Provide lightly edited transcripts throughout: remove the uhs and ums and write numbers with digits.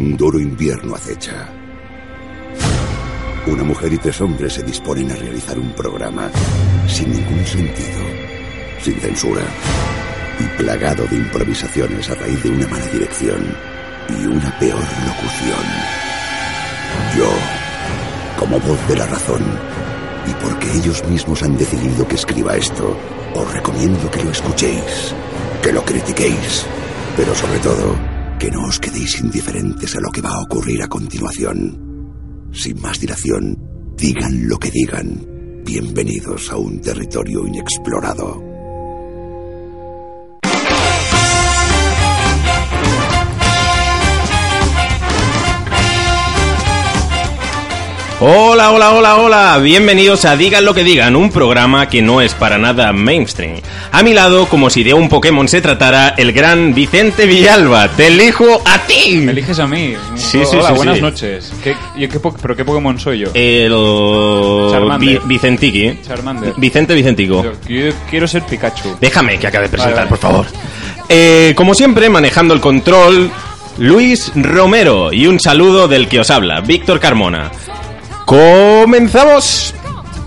Un duro invierno acecha. Una mujer y 3 hombres se disponen a realizar un programa sin ningún sentido, sin censura y plagado de improvisaciones a raíz de una mala dirección y una peor locución. Yo, como voz de la razón, y porque ellos mismos han decidido que escriba esto, os recomiendo que lo escuchéis, que lo critiquéis, pero sobre todo, que no os quedéis indiferentes a lo que va a ocurrir a continuación. Sin más dilación, digan lo que digan. Bienvenidos a un territorio inexplorado. Hola, hola, hola, hola, bienvenidos a Digan lo que digan, un programa que no es para nada mainstream. A mi lado, como si de un Pokémon se tratara, el gran Vicente Villalba. Te elijo a ti. ¿Me eliges a mí? Sí, hola, sí, buenas sí. noches. ¿Pero qué Pokémon soy yo? El... Vicentiqui. Charmander. Vicente Vicentico. Yo quiero ser Pikachu. Déjame que acabe de presentar, Vale. por favor. Como siempre, manejando el control, Luis Romero. Y un saludo del que os habla, Víctor Carmona. ¡Comenzamos!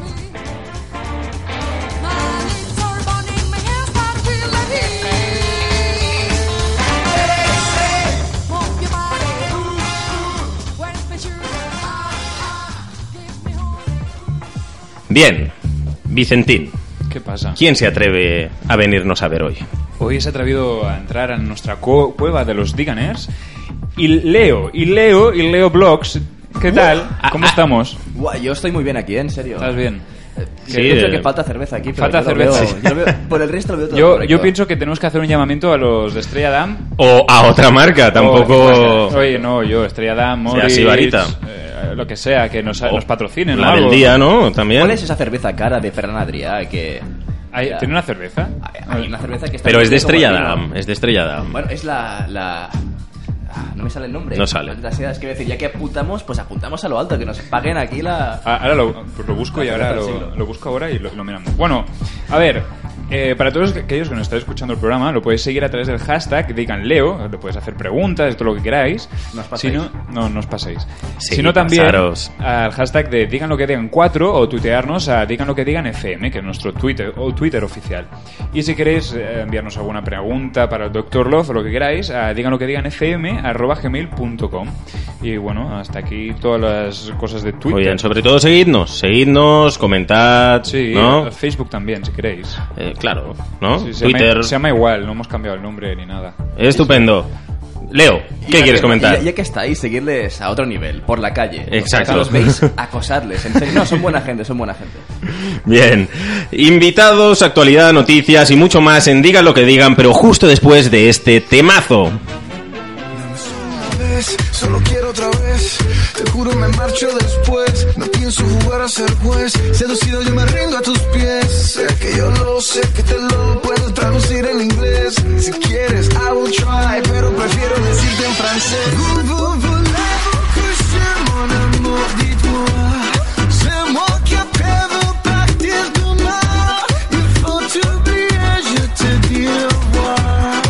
Bien, Vicentín, ¿Qué pasa? ¿quién se atreve a venirnos a ver hoy? Hoy se ha atrevido a entrar en nuestra cueva de los Diganers y Leo Blogs. ¿Qué tal? ¿Cómo estamos? Guay, yo estoy muy bien aquí, en serio. ¿Estás bien? Sí, Creo que falta cerveza aquí. Pero falta yo lo cerveza. veo- yo lo veo- por el resto lo veo todo Yo correcto. pienso que tenemos que hacer un llamamiento a los de Estrella Damm. O a otra marca, tampoco... Oye, no, yo, Estrella Damm, Sea Moritz, Sibarita. lo que sea, que nos patrocinen. La o del algo. día, ¿no? También. ¿Cuál es esa cerveza cara de Ferran Adrià que... ¿Tiene una cerveza? Hay una cerveza que está... Pero es de como Estrella vino. Damm, es de Estrella Damm. Bueno, es no me sale el nombre. No sale. Es que decir, ya que apuntamos, pues apuntamos a lo alto, que nos paguen aquí la... Ahora lo busco y ahora lo busco ahora y lo miramos. Bueno, a ver, para todos aquellos que nos estáis escuchando el programa, lo podéis seguir a través del hashtag Digan Leo, le podéis hacer preguntas, todo lo que queráis. No os paséis. Si no os paséis. Sí, Si no, también pasaros. al hashtag de Digan lo que digan 4 o tuitearnos a Digan lo que digan FM, que es nuestro Twitter oficial. Y si queréis enviarnos alguna pregunta para el Dr. Love o lo que queráis, a Digan lo que digan FM@gmail.com. Y bueno, hasta aquí todas las cosas de Twitter. Oigan, sobre todo seguidnos, comentad, Sí, ¿no? Facebook también, si queréis. Claro, ¿no? Sí, Twitter. se llama igual, no hemos cambiado el nombre ni nada. Estupendo. Leo, ¿qué quieres comentar? Ya que estáis, seguirles a otro nivel, por la calle. Exacto. Los veis, acosadles. En serio, no, son buena gente. Bien. Invitados, actualidad, noticias y mucho más en Digan lo que digan, pero justo después de este temazo. Solo quiero otra vez, te juro me marcho después. No pienso jugar a ser juez, seducido yo me rindo a tus pies. Sé que yo lo sé, que te lo puedo traducir en inglés. Si quieres, I will try, pero prefiero decirte en francés. Voulez-vous coucher mon amour, dites-moi. C'est moi qui peux partir demain. Il faut t'oublier, je te dis au revoir.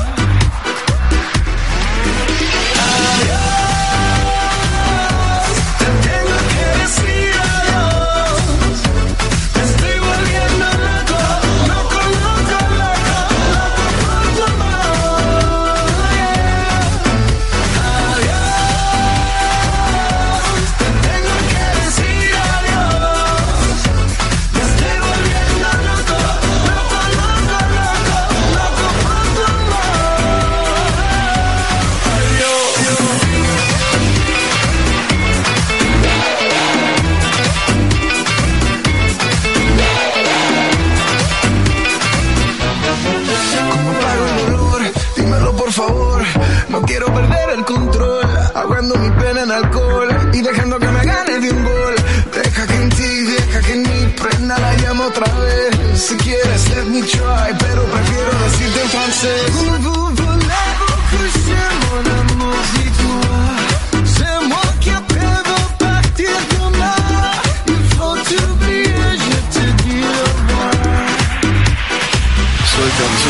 No quiero perder el control, ahogando mi pena en alcohol y dejando que me gane de un gol. Deja que en ti, deja que en mí prenda la llama otra vez. Si quieres, let me try, pero prefiero decirte en francés. Voulez-vous coucher mon amour, dis-toi. C'est moi qui peux partir demain. Il faut t'oublier, je te dis au revoir.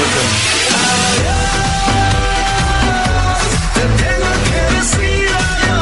Suéltame.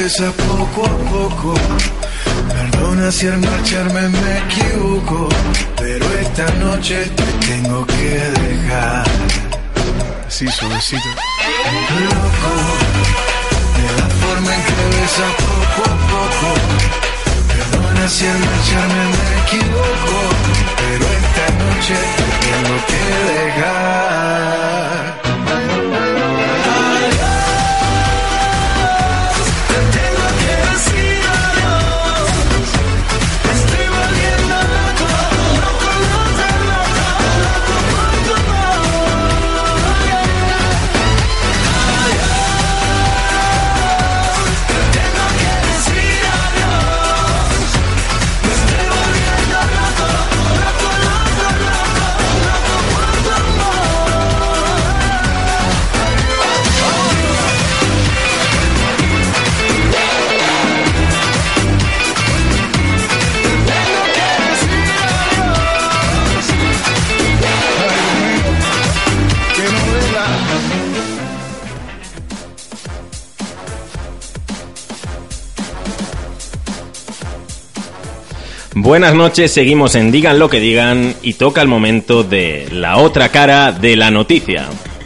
besa poco a poco. Perdona si al marcharme me equivoco, pero esta noche te tengo que dejar. Así suavecito. Loco, de la forma en que besa poco a poco. Perdona si al marcharme me equivoco, pero esta noche te tengo que dejar. Buenas noches, seguimos en Digan lo que digan y toca el momento de la otra cara de la noticia.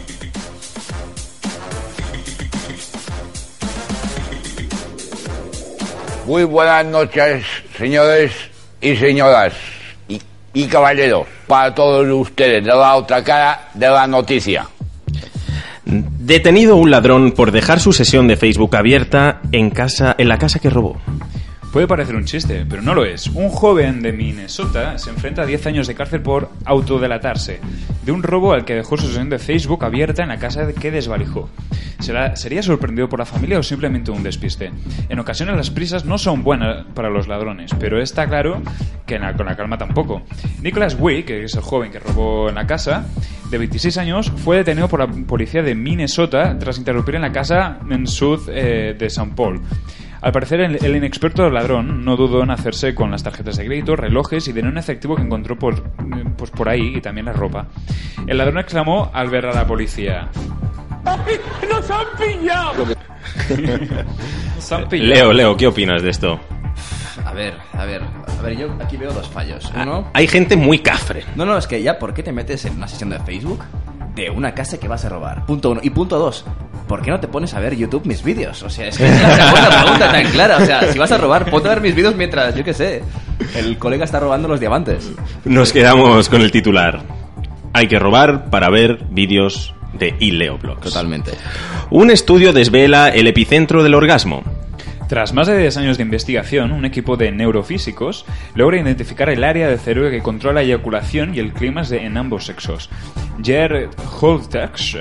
Muy buenas noches, señores y señoras y caballeros, para todos ustedes de la otra cara de la noticia. Detenido un ladrón por dejar su sesión de Facebook abierta en la casa que robó. Puede parecer un chiste, pero no lo es. Un joven de Minnesota se enfrenta a 10 años de cárcel por autodelatarse de un robo al que dejó su sesión de Facebook abierta en la casa que desvalijó. ¿Sería sorprendido por la familia o simplemente un despiste? En ocasiones las prisas no son buenas para los ladrones, pero está claro que con la calma tampoco. Nicholas Wick, que es el joven que robó en la casa, de 26 años, fue detenido por la policía de Minnesota tras interrumpir en la casa en South de St. Paul. Al parecer, el inexperto ladrón no dudó en hacerse con las tarjetas de crédito, relojes y dinero en efectivo que encontró por ahí, y también la ropa. El ladrón exclamó al ver a la policía: ¡Ay, nos han pillado! Nos han pillado. Leo, ¿qué opinas de esto? A ver, yo aquí veo dos fallos. Uno... Hay gente muy cafre. No, es que ya, ¿por qué te metes en una sesión de Facebook de una casa que vas a robar? Punto uno. Y punto dos, ¿por qué no te pones a ver YouTube mis vídeos? O sea, es que es la segunda pregunta tan clara. O sea, si vas a robar, ponte a ver mis vídeos mientras, yo qué sé, el colega está robando los diamantes. Nos quedamos con el titular. Hay que robar para ver vídeos de iLeoblogs. Totalmente. Un estudio desvela el epicentro del orgasmo. Tras más de 10 años de investigación, un equipo de neurofísicos logra identificar el área del cerebro que controla la eyaculación y el clímax en ambos sexos. Jared Holtach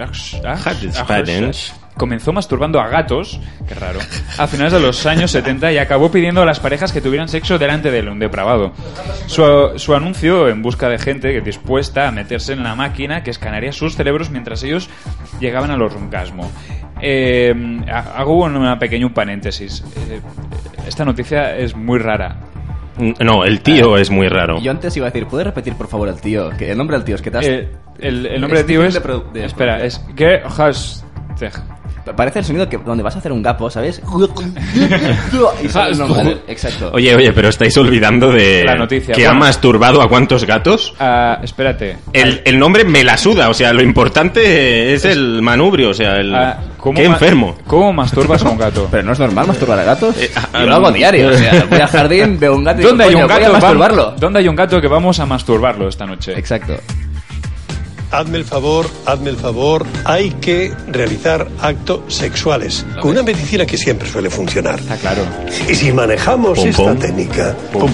comenzó masturbando a gatos, qué raro, a finales de los años 70 y acabó pidiendo a las parejas que tuvieran sexo delante de él, un depravado. Su anuncio en busca de gente dispuesta a meterse en la máquina que escanearía sus cerebros mientras ellos llegaban al orgasmo. Hago un pequeño paréntesis. Esta noticia es muy rara. No, el tío es muy raro. Yo antes iba a decir, ¿puedes repetir por favor el tío? Que el nombre del tío es que te has... el nombre del tío es... Espera, es que... Parece el sonido que donde vas a hacer un gapo, ¿sabes? Y sale el nombre. Exacto. Oye, pero estáis olvidando de la noticia. Que ha masturbado a cuántos gatos. Espérate. El nombre me la suda, o sea, lo importante es el manubrio, o sea, qué enfermo. ¿Cómo masturbas a un gato? Pero no es normal masturbar a gatos. Yo lo hago a diario, o sea, voy al jardín, veo un gato y ¿dónde hay un gato? Voy a masturbarlo. ¿Dónde hay un gato que vamos a masturbarlo esta noche? Exacto. Hazme el favor, hay que realizar actos sexuales con una medicina que siempre suele funcionar. Ah, claro. Y si manejamos esta técnica,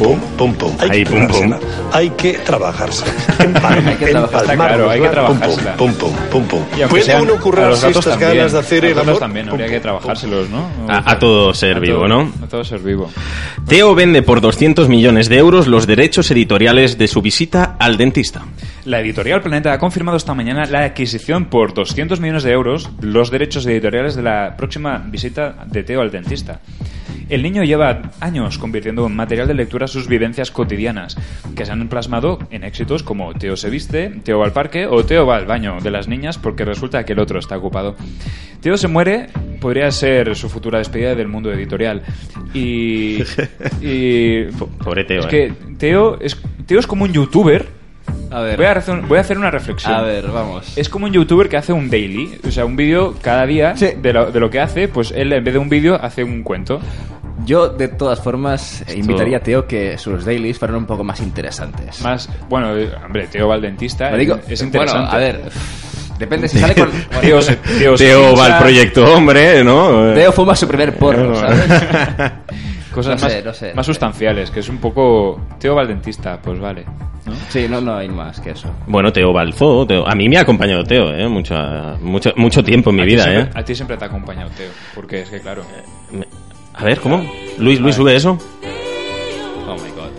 hay que trabajarse. Hay que trabajársela. Puede uno currarse estas ganas de hacer el amor. También habría que trabajárselos, ¿no? A todo ser vivo, ¿no? A todo ser vivo. Teo vende por 200 millones de euros los derechos editoriales de su visita al dentista. La editorial Planeta ha confirmado esta mañana la adquisición por 200 millones de euros los derechos editoriales de la próxima visita de Teo al dentista. El niño lleva años convirtiendo en material de lectura sus vivencias cotidianas, que se han plasmado en éxitos como Teo se viste, Teo va al parque o Teo va al baño de las niñas porque resulta que el otro está ocupado. Teo se muere podría ser su futura despedida del mundo editorial. Y Pobre Teo, es que Teo es como un youtuber. A ver. Voy a hacer una reflexión. A ver, vamos. Es como un youtuber que hace un daily, o sea, un vídeo cada día Sí. de lo que hace, pues él en vez de un vídeo hace un cuento. Yo, de todas formas, invitaría a Teo que sus dailies fueran un poco más interesantes. Más, bueno, hombre, Teo va al dentista, Lo digo, es interesante. Bueno, a ver, depende si sale con... Teo va al proyecto hombre, ¿no? Teo fuma su primer porro, ¿sabes? Cosas No sé. más sustanciales, que es un poco... Teo va al dentista, pues vale, ¿no? Sí, no hay más que eso. Bueno, Teo va al zoo. A mí me ha acompañado Teo, mucho tiempo en mi vida, A ti siempre te ha acompañado Teo, porque es que claro... A ver, ¿cómo? Luis, sube eso. Oh my god.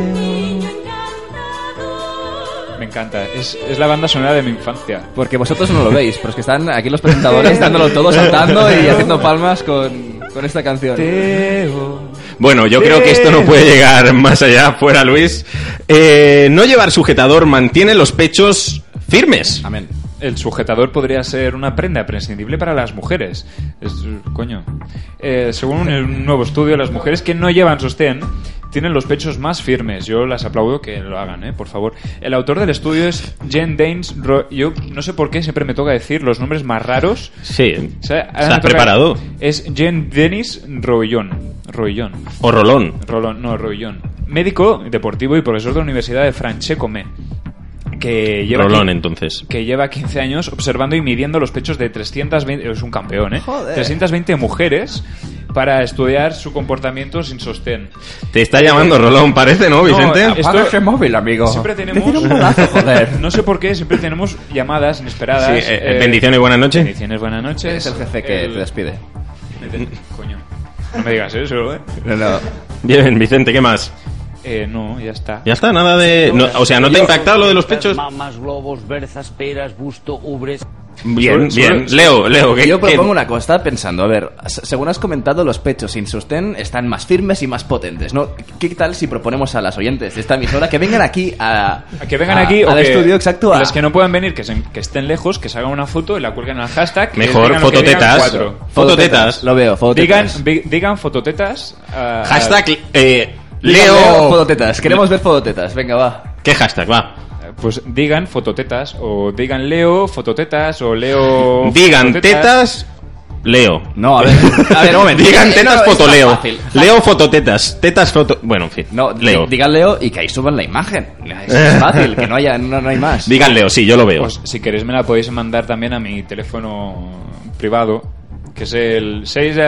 Me encanta, es la banda sonora de mi infancia. Porque vosotros no lo veis, pero es que están aquí los presentadores dándolo todo, saltando y haciendo palmas con esta canción. Teo... Bueno, yo creo que esto no puede llegar más allá, fuera Luis. No llevar sujetador mantiene los pechos firmes. Amén. El sujetador podría ser una prenda prescindible para las mujeres. Según un nuevo estudio, las mujeres que no llevan sostén tienen los pechos más firmes. Yo las aplaudo que lo hagan, por favor. El autor del estudio es Jen Danes. Yo no sé por qué siempre me toca decir los nombres más raros. Sí. O sea, ahora me ¿Estás toca- preparado? Es Jen Denis Roillón. O Rolón. Roillón. Médico, deportivo y profesor de la Universidad de Francescome. Que lleva Rolón, entonces. que lleva 15 años observando y midiendo los pechos de 320... Es un campeón, Joder. 320 mujeres para estudiar su comportamiento sin sostén. Te está llamando Rolón, parece, ¿no, Vicente? esto- Apaga ese móvil, amigo. Siempre tenemos... Te tiro un bolazo, joder. No sé por qué, siempre tenemos llamadas inesperadas. Sí, bendiciones y buenas noches. Bendiciones, buenas noches. Es el jefe que te despide. Coño, no me digas eso, No. Bien, Vicente, ¿qué más? No, ya está. Ya está, nada de... ¿no te ha impactado lo de los pechos? Mamas, globos, berzas, peras, busto, ubres. Bien, Solo- bien. Leo, ¿qué? Yo propongo una cosa, estaba pensando, a ver, según has comentado, los pechos sin sostén están más firmes y más potentes, ¿no? ¿Qué tal si proponemos a las oyentes de esta emisora que vengan aquí A que vengan aquí al o que, estudio, exacto, a los que no puedan venir, que estén lejos, que se hagan una foto y la cuelguen al hashtag. que Mejor, digan lo que digan fototetas. cuatro. Fototetas. Lo veo, fototetas. Digan fototetas. Hashtag... Leo Leo... fototetas, queremos ver fototetas, venga, va. ¿Qué hashtag? Va. Pues digan fototetas, o digan Leo fototetas, o Leo. Digan fototetas. tetas... Leo. No, a ver, un momento. Digan tetas, No, foto es Leo. más fácil. Leo, fototetas. Tetas, foto... Bueno, en fin. No, Leo. digan Leo y que ahí suban la imagen. Es fácil, que no hay más. Digan Leo, sí, yo lo veo. Pues si queréis me la podéis mandar también a mi teléfono privado, que es el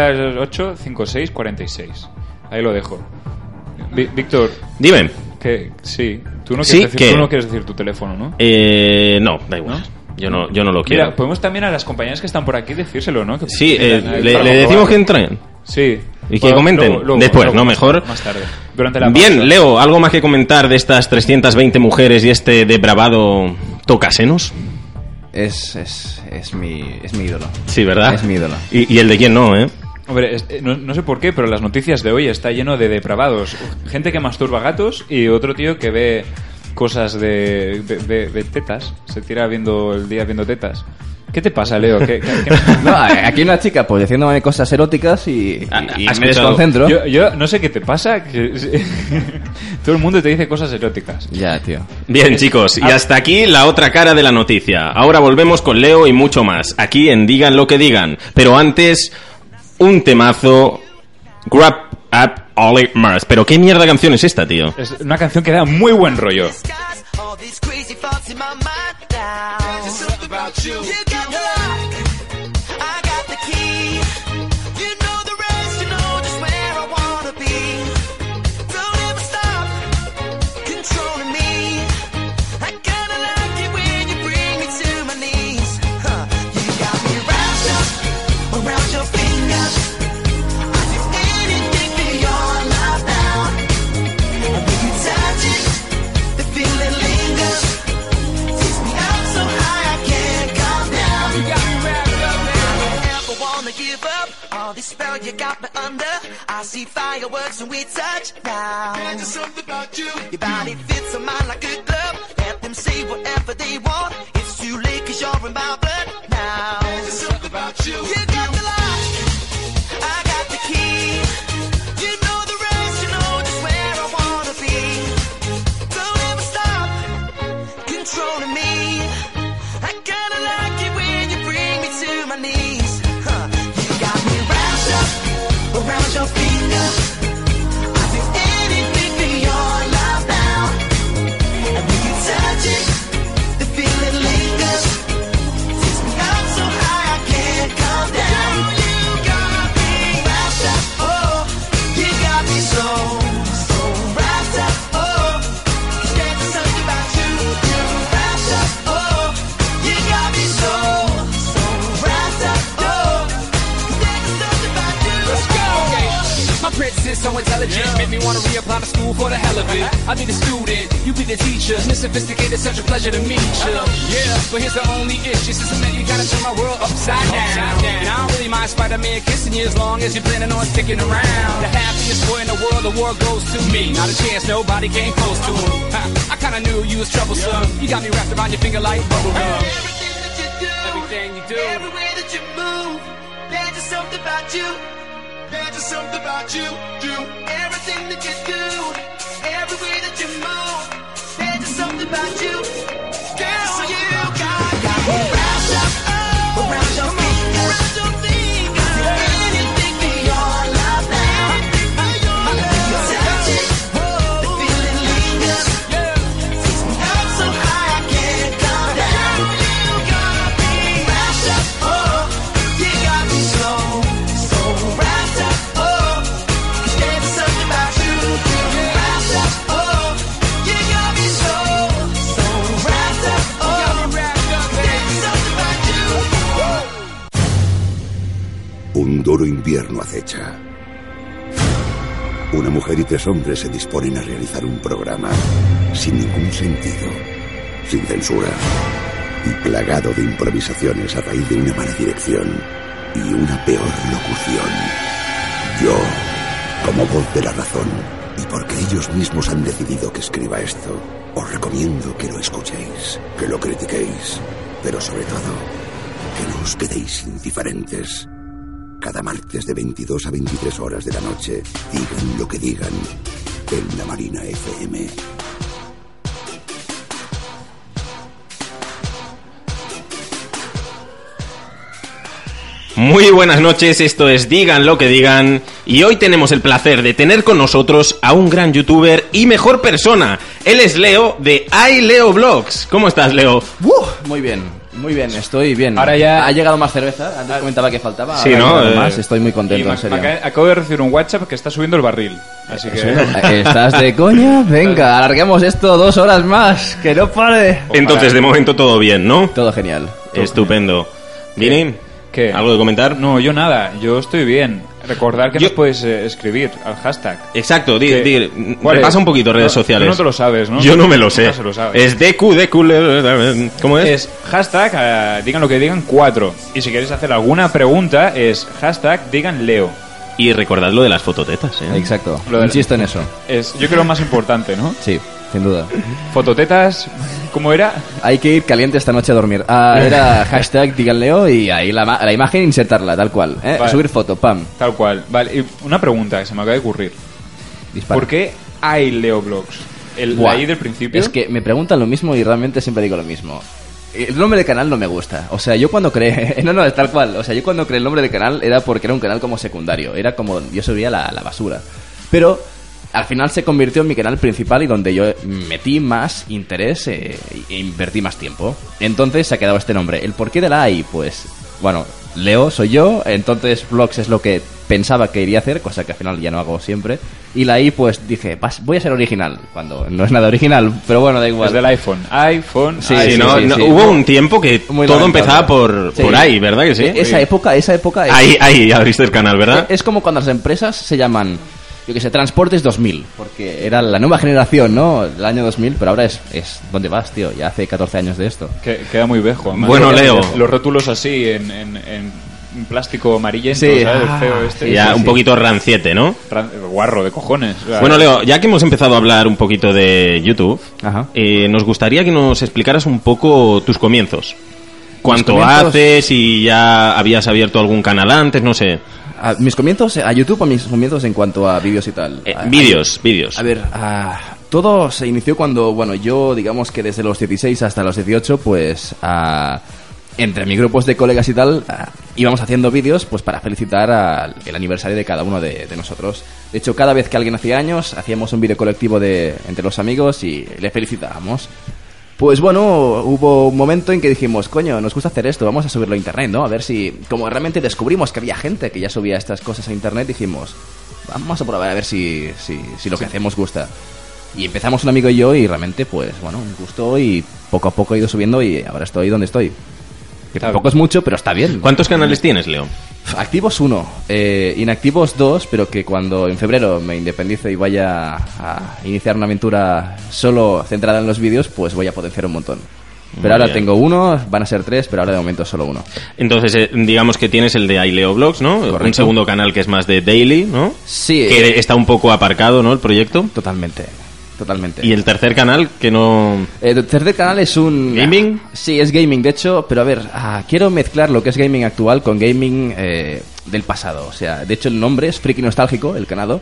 628-5646. Ahí lo dejo. Víctor, Dime. que sí, tú no Sí, quieres decir, ¿qué? tú no quieres decir tu teléfono, ¿no? No, da igual. Yo no lo quiero. Mira, podemos también a las compañeras que están por aquí decírselo, ¿no? Que Sí, vengan, le para decimos comprobar. que entren. Sí. Y que comenten. Después, ¿no? Mejor. Más tarde. Durante la Bien, pausa. Leo, ¿algo más que comentar de estas 320 mujeres y este depravado tocasenos? Es mi ídolo. Sí, ¿verdad? Es mi ídolo. Y el de quién no, ¿eh? Hombre, no sé por qué, pero las noticias de hoy está lleno de depravados. Gente que masturba gatos y otro tío que ve cosas de tetas. Se tira el día viendo tetas. ¿Qué te pasa, Leo? No, aquí una chica pues diciéndome cosas eróticas y ¿Has me escuchado? desconcentro. Yo no sé qué te pasa. Que todo el mundo te dice cosas eróticas. Ya, tío. Bien, chicos, y hasta aquí la otra cara de la noticia. Ahora volvemos con Leo y mucho más, aquí en Digan lo que digan. Pero antes, un temazo, Grab Up Ollie Mars. Pero ¿qué mierda de canción es esta, tío? Es una canción que da muy buen rollo. Feeling lingers, takes me up so high I can't come down. You got me you got me under. I see fireworks when we touch down. There's just something about you. Your body fits a mind like a glove. Let them say whatever they want. It's too late 'cause you're in my blood now. There's just something about you. You got the lock, I got the key. You know the rest, you know just where I wanna be. Don't ever stop controlling me. I kinda like it when you bring me to my knees. You got me wrapped up around your finger. I do anything for your love now. And when you touch it, the feeling lingers. Takes me up so high I can't come down. You got me wrapped up, oh. You got me so wrapped up, oh. 'Cause there's something about you. Wrapped up, oh. You got me so wrapped up, oh. 'Cause there's something about you. Let's go. My princess so intelligent, make me wanna reapply to school for the hell of it. I'll be the student, you be the teacher. Miss Sophisticated, such a pleasure to meet you. Yeah, but here's the only issue, sister man, you gotta turn my world upside down. And I don't really mind Spider-Man kissing you as long as you're planning on sticking around. The happiest boy in the world, the world goes to me. Not a chance, nobody came close to him. I kinda knew you was troublesome. You got me wrapped around your finger like bubblegum. Everything that you do, Everything you do. every way that you move, there's just something about you. There's just something about you, you. Everything that you do, every way that you move, there's just something about you. Girl, you got me wrapped up around your finger. Around your finger. I do anything for your love now. When you touch it, the feeling lingers. Takes me up so high I can't come down. You got me wrapped up, oh. You got me so wrapped up, oh. 'Cause there's something about you. Wrapped up, oh. You got me so wrapped up, oh. There's something about you. Un duro invierno acecha. Una mujer y 3 hombres se disponen a realizar un programa sin ningún sentido, sin censura y plagado de improvisaciones a raíz de una mala dirección y una peor locución. Yo, como voz de la razón, y porque ellos mismos han decidido que escriba esto, os recomiendo que lo escuchéis, que lo critiquéis, pero sobre todo, que no os quedéis indiferentes. Cada martes de 22 a 23 horas de la noche, digan lo que digan, en la Marina FM. Muy buenas noches, esto es Digan lo que digan y hoy tenemos el placer de tener con nosotros a un gran youtuber y mejor persona. Él es Leo de iLeo Vlogs. ¿Cómo estás, Leo? Muy bien, estoy bien. Ahora ya- ha llegado más cerveza, antes comentaba que faltaba. Sí, ahora ¿no? ha llegado más, Eh, estoy muy Y contento, en serio. acabo de recibir un WhatsApp que está subiendo el barril. Así que... ¿Estás de coña? Venga, alarguemos esto 2 horas más, que no pare. Entonces, de momento todo bien, ¿no? Todo genial. Estupendo. ¿Vini? ¿Qué? ¿Algo de comentar? No, yo nada, yo estoy bien. Recordar que Yo- nos puedes escribir al hashtag. Exacto, ¿Qué? ¿Cuál repasa es? un poquito redes No, sociales. tú no te lo sabes, ¿no? Yo no me lo sé. Nunca se lo sabes. Es DQ, ¿cómo es? Es hashtag, digan lo que digan 4. Y si queréis hacer alguna pregunta, es hashtag digan Leo. Y recordad lo de las fototetas, ¿eh? Exacto, Lo del- insisto en eso. Es, yo creo, más importante, ¿no? Sí, sin duda. Fototetas, ¿cómo era? Hay que ir caliente esta noche a dormir. Era hashtag díganleo y ahí la imagen insertarla, tal cual. Vale. Subir foto, pam. Tal cual. Vale, y una pregunta que se me acaba de ocurrir. Dispara. ¿Por qué hay Leo Vlogs? La Buah. I del principio. Es que me preguntan lo mismo y realmente siempre digo lo mismo. El nombre de canal no me gusta. O sea, yo cuando creé... No, es tal cual. O sea, yo cuando creé el nombre de canal era porque era un canal como secundario. Era como... Yo subía la basura. Pero al final se convirtió en mi canal principal y donde yo metí más interés e invertí más tiempo. Entonces se ha quedado este nombre. ¿El porqué de la AI? Pues... Bueno, Leo soy yo. Entonces Vlogs es lo que pensaba que iría a hacer, cosa que al final ya no hago siempre. Y la I, pues dije, voy a ser original, cuando no es nada original, pero bueno, da igual. Es del iPhone. iPhone. Sí, Sí, sí, ¿no? sí, No, sí. hubo un tiempo que Muy todo lamentable. empezaba por Sí. ahí, ¿verdad que sí? Esa época es... Ahí ya viste el canal, ¿verdad? Es como cuando las empresas se llaman, yo que sé, Transportes 2000, porque era la nueva generación, ¿no? El año 2000, pero ahora es ¿dónde vas, tío? Ya hace 14 años de esto. Queda muy viejo. Además, Bueno, Leo. Los rótulos así en un plástico amarillento, Sí, ¿sabes? El feo este. Ya un poquito ranciete, ¿no? Guarro de cojones. O sea, Bueno, Leo, ya que hemos empezado a hablar un poquito de YouTube, Ajá. nos gustaría que nos explicaras un poco tus comienzos. ¿Cuánto comienzos? haces? ¿Y ya habías abierto algún canal antes? No sé. ¿Mis comienzos a YouTube o mis comienzos en cuanto a vídeos y tal? Vídeos. A ver, todo se inició cuando, bueno, yo digamos que desde los 16 hasta los 18, pues entre mis grupos de colegas y tal, íbamos haciendo vídeos pues para felicitar el aniversario de cada uno de nosotros. De hecho, cada vez que alguien hacía años, hacíamos un vídeo colectivo entre los amigos y le felicitábamos. Pues bueno, hubo un momento en que dijimos, coño, nos gusta hacer esto, vamos a subirlo a internet, ¿no? A ver si, como realmente descubrimos que había gente que ya subía estas cosas a internet, dijimos, vamos a probar a ver si lo que hacemos gusta. Y empezamos un amigo y yo y realmente, pues bueno, me gustó y poco a poco he ido subiendo y ahora estoy donde estoy. Que tampoco es mucho, pero está bien. ¿Cuántos canales tienes, Leo? Activos 1, inactivos 2, pero que cuando en febrero me independice y vaya a iniciar una aventura solo centrada en los vídeos, pues voy a potenciar un montón. Pero ahora tengo 1, van a ser 3, pero ahora de momento solo 1. Entonces, digamos que tienes el de iLeo Vlogs, ¿no? Correcto. Un segundo canal que es más de daily, ¿no? Sí. Que está un poco aparcado, ¿no? El proyecto. Totalmente. ¿Y el tercer canal que no...? El tercer canal es un... ¿Gaming? Sí, es gaming, de hecho, pero a ver, quiero mezclar lo que es gaming actual con gaming del pasado. O sea, de hecho el nombre es Friki Nostálgico, el canal.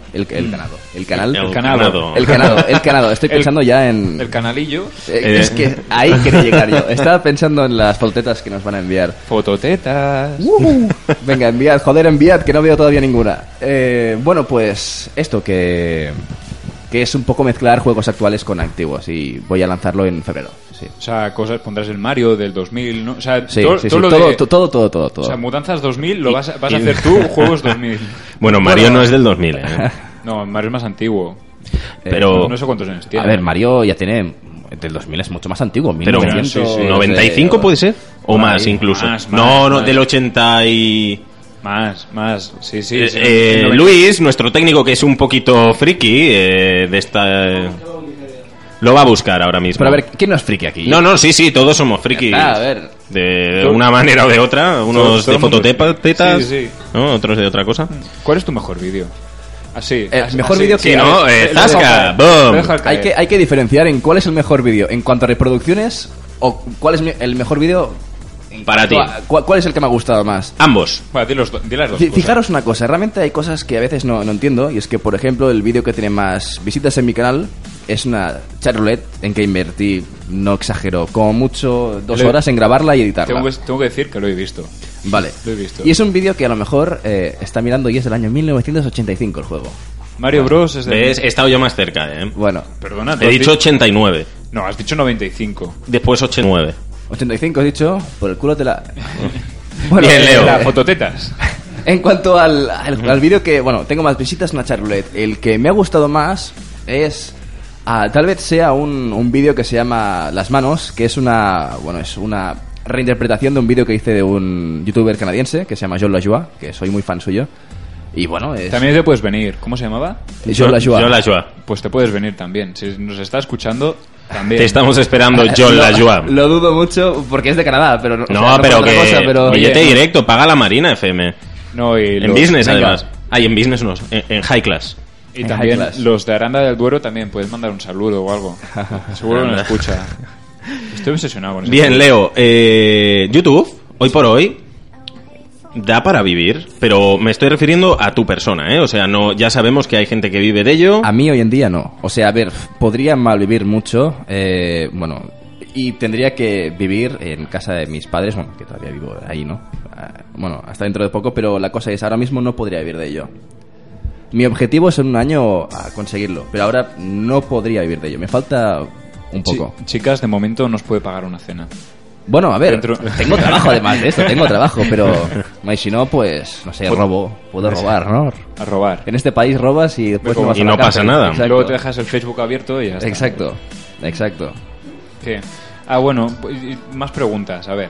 Estoy pensando ya en... El canalillo. Es que ahí quería llegar yo. Estaba pensando en las fototetas que nos van a enviar. Fototetas. Venga, enviad, que no veo todavía ninguna. Bueno, pues esto que es un poco mezclar juegos actuales con antiguos y voy a lanzarlo en febrero. Sí. O sea, pondrás el Mario del 2000, ¿no? O sea, Sí, todo, sí, todo sí, lo todo, de... todo. O sea, Mudanzas 2000 lo vas a hacer tú, juegos 2000. Bueno, Mario no es del 2000, ¿eh? No, Mario es más antiguo. Pero... No sé cuántos años tiene. A ver, Mario ya tiene... Del 2000 es mucho más antiguo. Pero 1900, 95 puede ser, o más incluso. Más, no, del 80 y... Más, sí. Luis, nuestro técnico que es un poquito friki de esta... lo va a buscar ahora mismo. Pero a ver, ¿quién no es friki aquí? No, sí, todos somos frikis. A ver. De una manera o de otra. Unos de fototetas, sí. ¿no? Otros de otra cosa. ¿Cuál es tu mejor vídeo? Así. Mejor vídeo que... Sí, ¿no? Zasca, boom. Hay que diferenciar en cuál es el mejor vídeo. En cuanto a reproducciones, o cuál es el mejor vídeo... Para ti. ¿Cuál es el que me ha gustado más? Ambos. Bueno, di las dos cosas. Fijaros una cosa, realmente hay cosas que a veces no entiendo, y es que, por ejemplo, el vídeo que tiene más visitas en mi canal es una chat roulette en que invertí, no exagero, como mucho 2 horas en grabarla y editarla. Tengo que decir que lo he visto. Vale. Lo he visto. Y es un vídeo que a lo mejor está mirando y es del año 1985 el juego. Mario Bros. Es de... ¿Ves? He estado yo más cerca, ¿eh? Bueno. Perdona. He dicho 89. No, has dicho 95. Después 89. 85 has dicho, por el culo te la... Bueno, bien, Leo. Las fototetas. En cuanto al vídeo que, bueno, tengo más visitas, una chat roulette. El que me ha gustado más es... tal vez sea un vídeo que se llama Las Manos, que es una reinterpretación de un vídeo que hice de un youtuber canadiense que se llama John Lajoie, que soy muy fan suyo. Y bueno, también te puedes venir. ¿Cómo se llamaba? John Lajoie. Pues te puedes venir también. Si nos está escuchando, también. Te estamos esperando, John Lajoie. Lo dudo mucho porque es de Canadá, pero no. No, pero que... Billete directo, paga la Marina FM. No, y en business, además. En business no, en high class. Y también los de Aranda del Duero también puedes mandar un saludo o algo. Seguro que nos escucha. Estoy obsesionado con eso. Bien, Leo. YouTube, hoy por hoy, da para vivir, pero me estoy refiriendo a tu persona, ¿eh? O sea, no, ya sabemos que hay gente que vive de ello. A mí hoy en día no. O sea, a ver, podría malvivir mucho, y tendría que vivir en casa de mis padres, bueno, que todavía vivo ahí, ¿no? Bueno, hasta dentro de poco, pero la cosa es, ahora mismo no podría vivir de ello. Mi objetivo es en un año conseguirlo, pero ahora no podría vivir de ello. Me falta un poco. Chicas, de momento no os puede pagar una cena. Bueno, a ver, tengo trabajo además de esto, pero si no, pues, no sé, puedo robar, ¿no? A robar. En este país robas y después no vas a la no cárcel. pasa nada. Exacto. Luego te dejas el Facebook abierto y ya está. Exacto. ¿Qué? Bueno, más preguntas, a ver.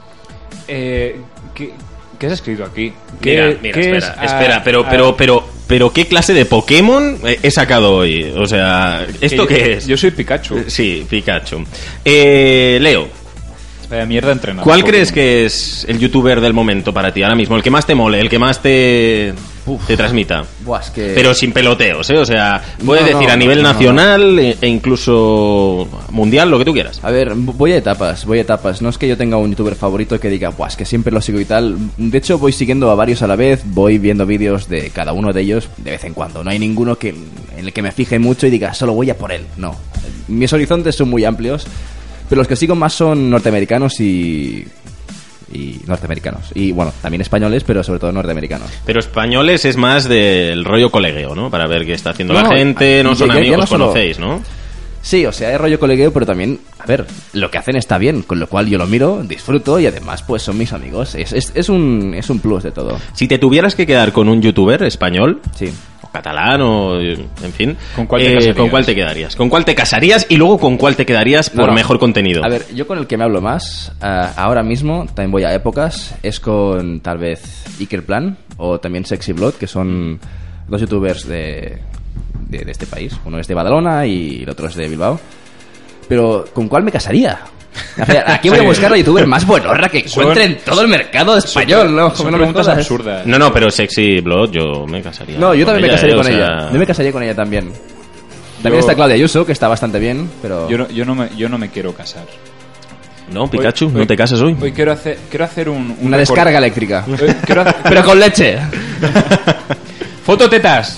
¿Qué has escrito aquí? Mira, espera, pero ¿qué clase de Pokémon he sacado hoy? O sea, ¿esto qué es? Yo soy Pikachu. Sí, Pikachu. Leo, Mierda entrenada. ¿Cuál crees que es el youtuber del momento para ti ahora mismo? El que más te mole, el que más te transmita. Buah, es que... Pero sin peloteos, ¿eh? O sea, puedes decir a nivel no. nacional e incluso mundial, lo que tú quieras. A ver, voy a etapas. No es que yo tenga un youtuber favorito que diga, buah, es que siempre lo sigo y tal. De hecho, voy siguiendo a varios a la vez, voy viendo vídeos de cada uno de ellos de vez en cuando. No hay ninguno en el que me fije mucho y diga, solo voy a por él. No. Mis horizontes son muy amplios, pero los que sigo más son norteamericanos y norteamericanos. Y bueno, también españoles, pero sobre todo norteamericanos. Pero españoles es más del rollo colegueo, ¿no? Para ver qué está haciendo la gente, no son ya amigos, no solo... conocéis, ¿no? Sí, o sea, es rollo colegueo, pero también, a ver, lo que hacen está bien, con lo cual yo lo miro, disfruto y además, pues son mis amigos. Es un plus de todo. Si te tuvieras que quedar con un youtuber español, sí, o catalán, o en fin, ¿con cuál te casarías? ¿Con cuál te quedarías? ¿Con cuál te casarías y luego con cuál te quedarías por mejor contenido? A ver, yo con el que me hablo más, ahora mismo, también voy a épocas, es con tal vez Iker Plan o también Sexy Blood, que son dos youtubers de este país. Uno es de Badalona y el otro es de Bilbao. Pero, ¿con cuál me casaría? O sea, aquí voy a buscar a youtuber más buenorra que encuentre en todo el mercado español, ¿no? Son preguntas absurdas. No, pero Sexy Blood yo me casaría. No, yo también me casaría con ella. Yo me casaría con ella también. También está Claudia Ayuso, que está bastante bien, pero... Yo no me quiero casar. No, Pikachu, ¿no te casas hoy? Hoy quiero hacer una descarga eléctrica. Pero con leche. Fototetas.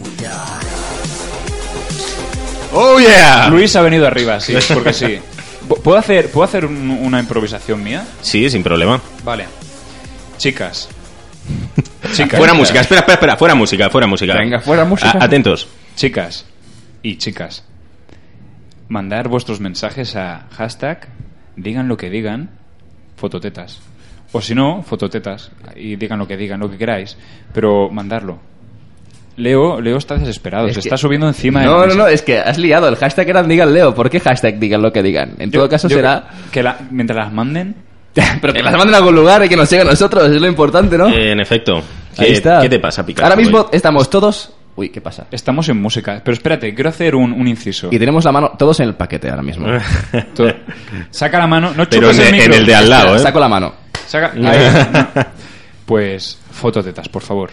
¡Oh, yeah! Luis ha venido arriba, sí, porque sí. ¿Puedo hacer una improvisación mía? Sí, sin problema. Vale. Chicas. Fuera música, espera, fuera música. Venga, fuera música. Atentos. Chicas y chicas, mandar vuestros mensajes a hashtag, digan lo que digan, fototetas. O si no, fototetas, y digan lo que queráis, pero mandarlo. Leo está desesperado, se está subiendo encima de la mesa. No, es que has liado. El hashtag era digan Leo. ¿Por qué hashtag digan lo que digan? En todo caso será... mientras las manden... Pero que las manden a algún lugar y que nos sigan a nosotros, es lo importante, ¿no? En efecto. Ahí está. ¿Qué te pasa, Pikachu? Ahora mismo estamos todos... Uy, ¿qué pasa? Estamos en música. Pero espérate, quiero hacer un inciso. Y tenemos la mano todos en el paquete ahora mismo. Saca la mano, no pero chupes el micro. En el de al lado, ¿eh? Saco la mano. Ahí. Pues, fototetas, por favor.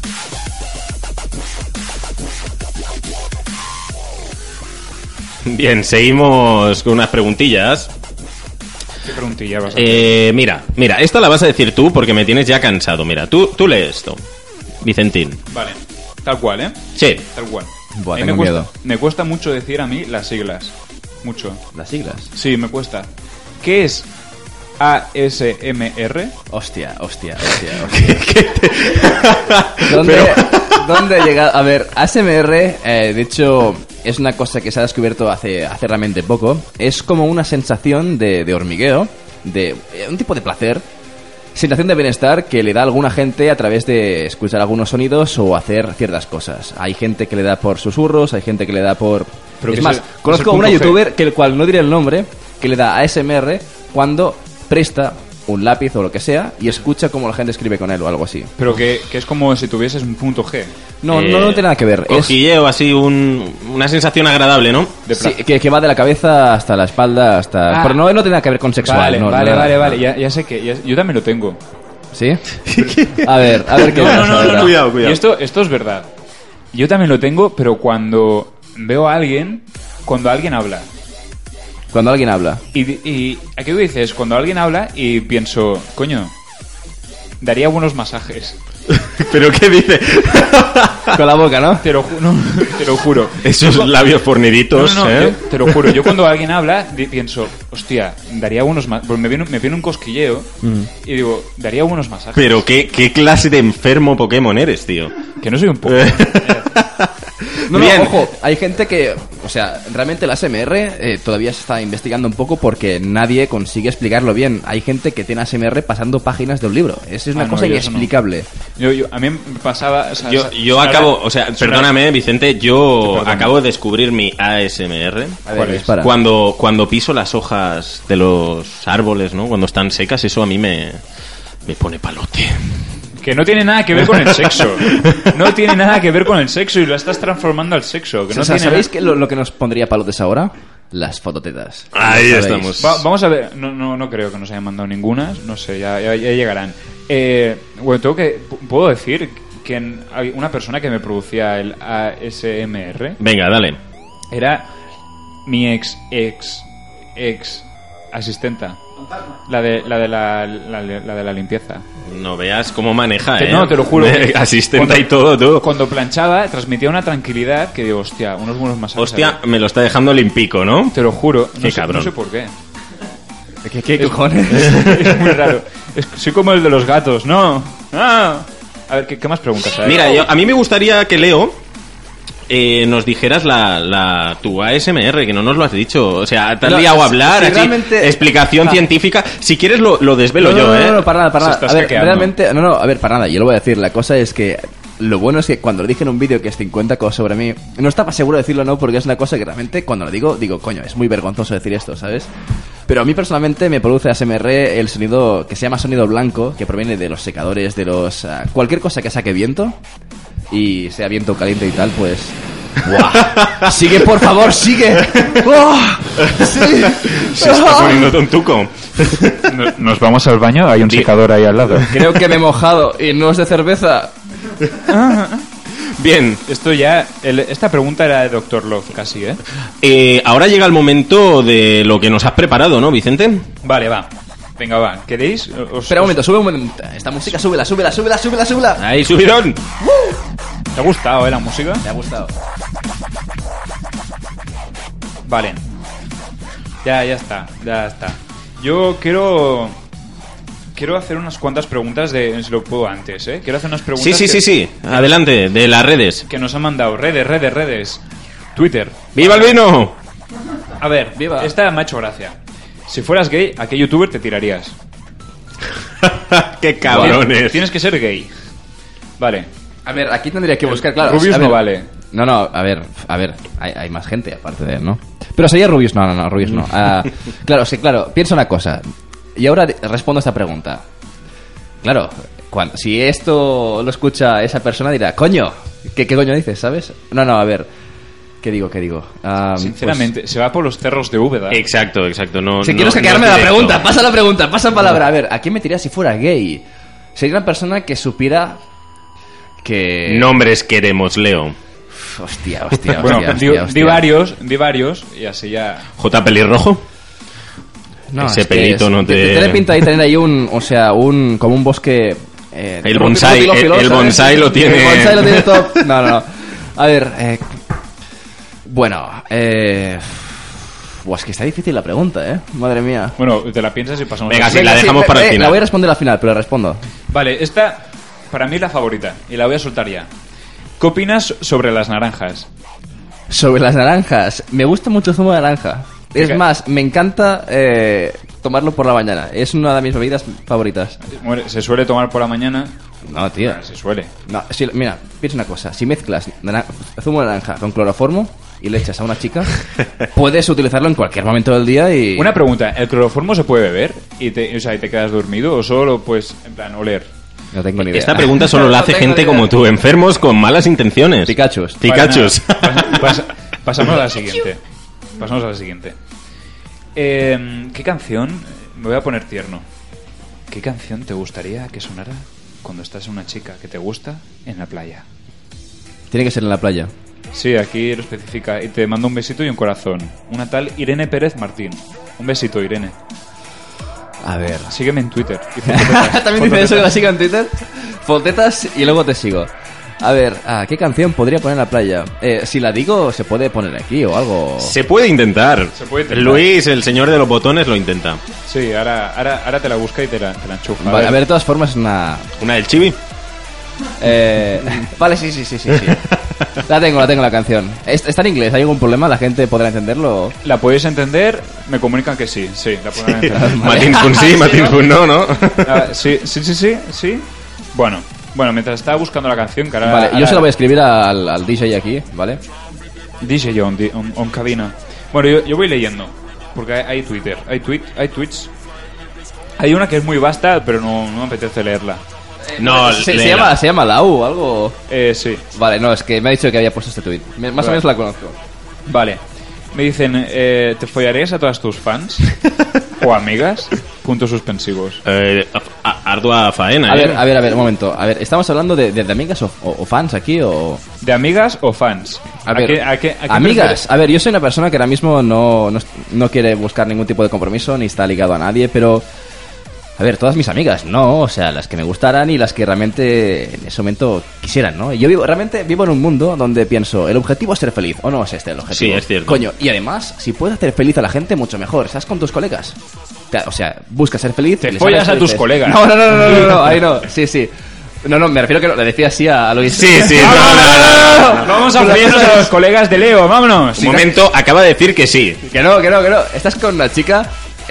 Bien, seguimos con unas preguntillas. ¿Qué preguntilla vas a hacer? Mira, esta la vas a decir tú porque me tienes ya cansado. Mira, tú lees esto, Vicentín. Vale, tal cual, ¿eh? Sí. Tal cual. Buah, tengo miedo. Me cuesta mucho decir a mí las siglas. Mucho. ¿Las siglas? Sí, me cuesta. ¿Qué es ASMR? Hostia. ¿Dónde ha llegado? A ver, ASMR, de hecho, es una cosa que se ha descubierto hace realmente poco. Es como una sensación de hormigueo, de un tipo de placer, sensación de bienestar que le da a alguna gente a través de escuchar algunos sonidos o hacer ciertas cosas. Hay gente que le da por susurros, hay gente que le da por... Es más, conozco a una youtuber, que el cual no diré el nombre, que le da ASMR cuando presta un lápiz o lo que sea y escucha cómo la gente escribe con él o algo así. Pero que es como si tuvieses un punto G. No tiene nada que ver. Cosquilleo, así, una sensación agradable, ¿no? Sí, que va de la cabeza hasta la espalda, hasta... Pero no tiene nada que ver con sexual. Vale. Ya sé que... yo también lo tengo. ¿Sí? A ver qué No, cuidado. Y esto es verdad. Yo también lo tengo, pero cuando veo a alguien... Cuando alguien habla... Cuando alguien habla. Y aquí tú dices, cuando alguien habla y pienso, coño, daría buenos masajes. ¿Pero qué dice? Con la boca, ¿no? Te lo juro. Esos labios forniditos, ¿eh? Te lo juro. Yo cuando alguien habla pienso, hostia, daría buenos masajes. Pues me viene un cosquilleo y digo, daría buenos masajes. Pero ¿qué clase de enfermo Pokémon eres, tío? Que no soy un Pokémon. No, ojo, hay gente que... O sea, realmente el ASMR todavía se está investigando un poco porque nadie consigue explicarlo bien. Hay gente que tiene ASMR pasando páginas de un libro. Es una cosa inexplicable. A mí me pasaba... O sea, yo acabo... O sea, perdóname, Vicente, yo acabo de descubrir mi ASMR. ¿Cuál es? Cuando piso las hojas de los árboles, ¿no? Cuando están secas, eso a mí me pone palote. Que no tiene nada que ver con el sexo. No tiene nada que ver con el sexo y lo estás transformando al sexo. Que no ¿Sabéis que lo que nos pondría palotes ahora? las fototetas. Ahí ¿Lo estamos. sabéis? Vamos a ver, no creo que nos hayan mandado ninguna, no sé, ya llegarán. Bueno, puedo decir que hay una persona que me producía el ASMR. Venga, dale. Era mi ex asistenta. La de la limpieza. No veas cómo maneja, No, te lo juro. Asistenta y todo, tú. Cuando planchaba, transmitía una tranquilidad que digo, hostia, unos buenos masajes. Hostia, me lo está dejando limpico, ¿no? Te lo juro. Qué cabrón. No sé por qué. ¿Qué cojones? Es muy raro. Soy como el de los gatos, ¿no? Ah. A ver, ¿qué más preguntas hay? Mira, a mí me gustaría que Leo nos dijeras tu ASMR, que no nos lo has dicho. O sea, te has liado a hablar, si así, realmente... explicación científica. Si quieres lo desvelo yo, ¿eh? No, para nada. estás A ver, hackeando. realmente... a ver, para nada. Yo lo voy a decir. La cosa es que... Lo bueno es que cuando lo dije en un vídeo que es 50 cosas sobre mí, no estaba seguro de decirlo o no, porque es una cosa que realmente cuando lo digo, coño, es muy vergonzoso decir esto, ¿sabes? Pero a mí personalmente me produce ASMR el sonido que se llama sonido blanco, que proviene de los secadores, de los... cualquier cosa que saque viento, y sea viento caliente y tal, pues... ¡Buah! ¡Sigue, por favor, sigue! ¡Oh! ¡Sí! Se está poniendo tontuco. Nos vamos al baño, hay un secador ahí al lado. Creo que me he mojado y no es de cerveza. Bien. Esto ya... esta pregunta era de Dr. Love, casi, ¿eh? Ahora llega el momento de lo que nos has preparado, ¿no, Vicente? Vale, va. Venga, va. ¿Queréis? Espera un momento, sube un momento. Esta música, súbela. ¡Ahí, subidón! ¿Te ha gustado, la música? Me ha gustado. Vale. Ya está. Yo quiero hacer unas cuantas preguntas de... Si lo puedo antes, ¿eh? Quiero hacer unas preguntas... Sí. Adelante, de las redes. Que nos han mandado. Redes. Twitter. ¡Viva el vino! A ver, Viva. esta me ha hecho gracia. Si fueras gay, ¿a qué youtuber te tirarías? ¡Qué cabrones! Tienes que ser gay. Vale. A ver, aquí tendría que buscar, claro. Rubius a ver, no vale. No, a ver. Hay más gente aparte de él, ¿no? Pero sería Rubius, no, Rubius no. Claro, piensa una cosa. Y ahora respondo a esta pregunta. Claro, si esto lo escucha esa persona dirá, coño, ¿qué coño dices, sabes? No, a ver. ¿Qué digo? Sinceramente, se va por los cerros de Úbeda. Exacto. No, Si quiero sacarme la pregunta, pasa palabra. A ver, ¿a quién me tiraría si fuera gay? Sería una persona que supiera que... Nombres queremos, Leo. Hostia. Bueno, di varios y así ya... ¿J. Pelirrojo? No, ese es que pelito no te... Tiene pinta de tener ahí como un bosque... el bonsai lo tiene... El bonsai lo tiene todo... No. A ver, bueno, es que está difícil la pregunta, madre mía. Bueno, te la piensas y pasamos... Venga, sí, la dejamos para el final. La voy a responder al final, pero la respondo. Vale, esta para mí es la favorita y la voy a soltar ya. ¿Qué opinas sobre las naranjas? Sobre las naranjas, me gusta mucho el zumo de naranja. Es más, me encanta tomarlo por la mañana. Es una de mis bebidas favoritas. Se suele tomar por la mañana. No, tío. Se suele. No, mira, piensa una cosa. Si mezclas zumo de naranja con cloroformo y le echas a una chica, puedes utilizarlo en cualquier momento del día y... Una pregunta, ¿el cloroformo se puede beber? ¿Y te quedas dormido o solo, pues, en plan, oler? No tengo ni idea. Esta pregunta solo la hace gente como tú, enfermos con malas intenciones. Pikachus. Pasamos a la siguiente. ¿Qué canción? Me voy a poner tierno. ¿Qué canción te gustaría que sonara cuando estás una chica que te gusta en la playa? Tiene que ser en la playa. Sí, aquí lo especifica. Y te mando un besito y un corazón. Una tal Irene Pérez Martín. Un besito, Irene. A ver. Sígueme en Twitter. ¿También dice eso que la siga en Twitter? Foltetas y luego te sigo. A ver, ¿qué canción podría poner en la playa? Si la digo, ¿se puede poner aquí o algo? Se puede intentar. Luis, el señor de los botones, lo intenta. Sí, ahora te la busca y te la enchufa. Vale, a ver, de todas formas, una del Chibi. Vale, sí. La tengo la canción. Está en inglés, ¿hay algún problema? ¿La gente podrá entenderlo? ¿La podéis entender? Me comunican que sí, la podrán entender. Martín Fun sí, Martín Fun no. Sí. Bueno, mientras estaba buscando la canción, que ahora... Vale, yo se la voy a escribir al DJ aquí, ¿vale? DJ on cabina. Bueno, yo voy leyendo, porque hay Twitter, hay tweets. Hay una que es muy vasta, pero no me apetece leerla. No, se llama Lau o algo. Sí. Vale, no, es que me ha dicho que había puesto este tweet. Más o menos la conozco. Vale. Me dicen, ¿te follarías a todas tus fans? ¿O amigas? Puntos suspensivos. Ardua faena, A ver, un momento. A ver, ¿estamos hablando de amigas o fans aquí o...? ¿De amigas o fans? A ver, ¿A qué amigas. A ver, yo soy una persona que ahora mismo no quiere buscar ningún tipo de compromiso ni está ligado a nadie, pero... A ver, todas mis amigas, no, o sea, las que me gustaran y las que realmente en ese momento quisieran, ¿no? Yo realmente vivo en un mundo donde pienso, el objetivo es ser feliz, ¿o no es este el objetivo? Sí, es cierto. Coño, y además, si puedes hacer feliz a la gente, mucho mejor, ¿estás con tus colegas? O sea, busca ser feliz... Te follas a tus colegas. No, ahí no, sí. No, me refiero que le decía así a Luis. Sí, no. Vamos a follarnos a los colegas de Leo, vámonos. Un momento, acaba de decir que sí. Que no. Estás con una chica,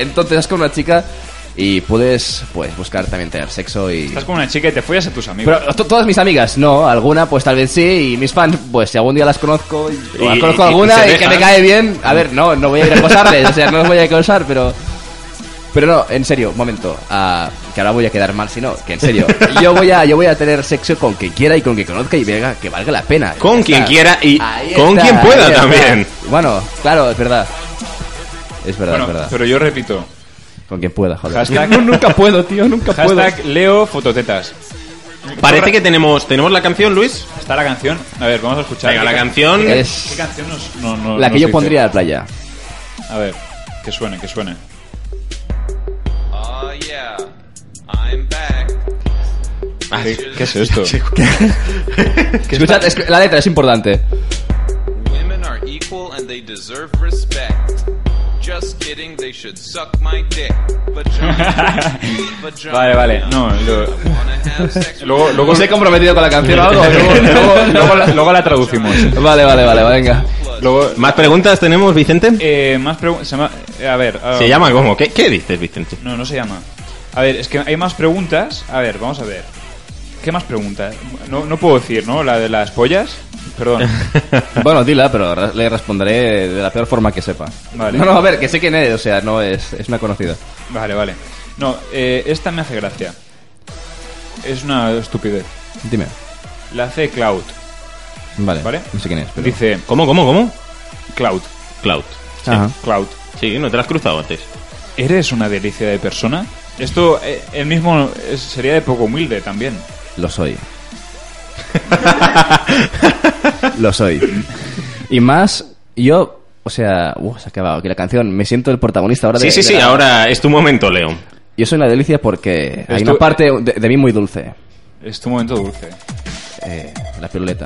y puedes, pues, buscar también tener sexo y... Estás con una chica y te follas a tus amigos. Pero todas mis amigas, no. Alguna, pues, tal vez sí. Y mis fans, pues, si algún día las conozco... O conozco alguna y que me cae bien... A ver, no voy a ir a acosarles. O sea, no los voy a acosar, pero... Pero no, en serio, un momento. Que ahora voy a quedar mal, si no. Que en serio. Yo voy a tener sexo con quien quiera y con quien conozca y vea que valga la pena. Con quien quiera y Ahí con está, quien pueda ahí está. también. Bueno, claro, es verdad. Es verdad. Pero yo repito. Con quien pueda, joder. Hashtag... nunca puedo, tío, nunca puedo. Hashtag Leo Fototetas. Parece que tenemos la canción, Luis. ¿Está la canción? A ver, vamos a escuchar. Venga, la canción... ¿Qué Es canción la que yo pondría a la playa. A ver, que suene. Oh yeah, I'm back. ¿Qué es esto? Escuchad, la letra es importante. Women are equal and they deserve respect. Just kidding, they should suck my dick. Vale, no. Luego ¿Os he comprometido con la canción o algo? luego la traducimos. Vale, venga. Luego, ¿Más preguntas tenemos, Vicente? más preguntas. A ver. ¿Se llama cómo? ¿Qué dices, Vicente? No se llama. A ver, es que hay más preguntas. A ver, vamos a ver. ¿Qué más preguntas? No puedo decir, ¿no? La de las pollas. Perdón. Bueno, dila, pero le responderé de la peor forma que sepa. Vale. No, a ver, que sé quién es, o sea, no es una conocida. Vale. No, esta me hace gracia. Es una estupidez. Dime. La hace Cloud. Vale. ¿Vale? No sé quién es. Pero... Dice... ¿Cómo? Cloud. Sí. Ajá. Cloud. Sí, no te la has cruzado antes. ¿Eres una delicia de persona? Esto, el mismo, sería de poco humilde también. Lo soy. Lo soy. Y más, yo... O sea... se ha acabado aquí la canción. Me siento el protagonista ahora de... Sí, ahora es tu momento, Leo. Yo soy una delicia porque hay una parte de mí muy dulce. Es tu momento dulce. La piruleta.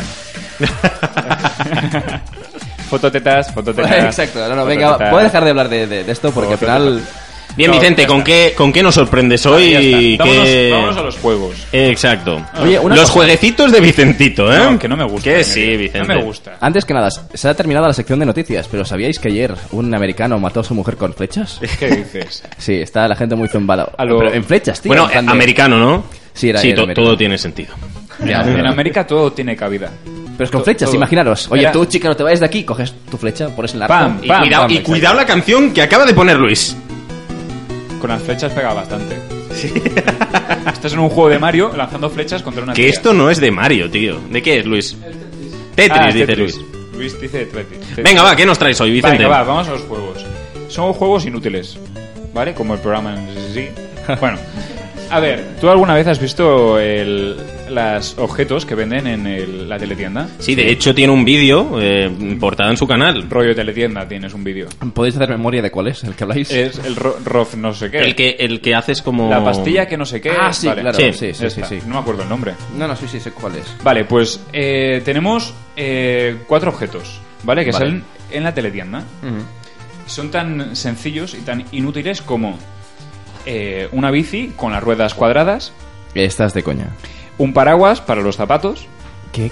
Fototetas. Exacto. No, venga, puedo dejar de hablar de esto porque al final... Bien, Vicente, ¿con qué nos sorprendes hoy? Vámonos a los juegos. Exacto. Oye, los jueguecitos de Vicentito, ¿eh? No, que no me gusta. Que sí, Vicente. No me gusta. Antes que nada, se ha terminado la sección de noticias, pero ¿sabíais que ayer un americano mató a su mujer con flechas? ¿Qué dices? Sí, está la gente muy zumbada. Pero en flechas, tío. Bueno, en plan de... americano, ¿no? Sí, era americano. Todo tiene sentido. En América todo tiene cabida. Pero es con flechas, todo. Imaginaros. Oye, tú, chica, no te vayas de aquí, coges tu flecha, pones el arco... Pam, Y cuidado la canción que acaba de poner Luis. Con las flechas pega bastante. Sí. Estás en un juego de Mario lanzando flechas contra una Que tía. esto no es de Mario, tío. ¿De qué es, Luis? Tetris, dice Tetris. Luis. Luis dice Tetris. Venga, va, ¿qué nos traes hoy, Vicente? Venga, va, vamos a los juegos. Son juegos inútiles, ¿vale? Como el programa en sí. Bueno, a ver, ¿tú alguna vez has visto los objetos que venden en la teletienda? Sí, de hecho tiene un vídeo portada en su canal. Rollo teletienda, tienes un vídeo. ¿Podéis hacer memoria de cuál es el que habláis? Es el ROF no sé qué. El que haces como... La pastilla que no sé qué. Ah, sí, vale. claro. Sí. Sí. No me acuerdo el nombre. No, sí, sé cuál es. Vale, pues tenemos 4 objetos, ¿vale? Que salen en la teletienda. Son tan sencillos y tan inútiles como una bici con las ruedas cuadradas. Estás de coña. Un paraguas para los zapatos. ¿Qué?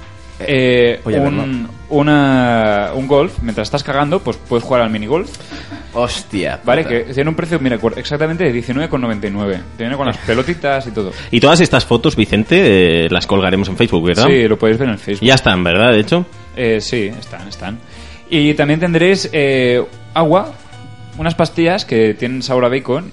Un golf. Mientras estás cagando, pues puedes jugar al minigolf. Hostia. Vale, que tiene un precio, mira, exactamente de 19,99. Viene con las pelotitas y todo. Y todas estas fotos, Vicente, las colgaremos en Facebook, ¿verdad? Sí, lo podéis ver en Facebook. Ya están, ¿verdad? De hecho. Sí, están. Y también tendréis agua, unas pastillas que tienen sabor a bacon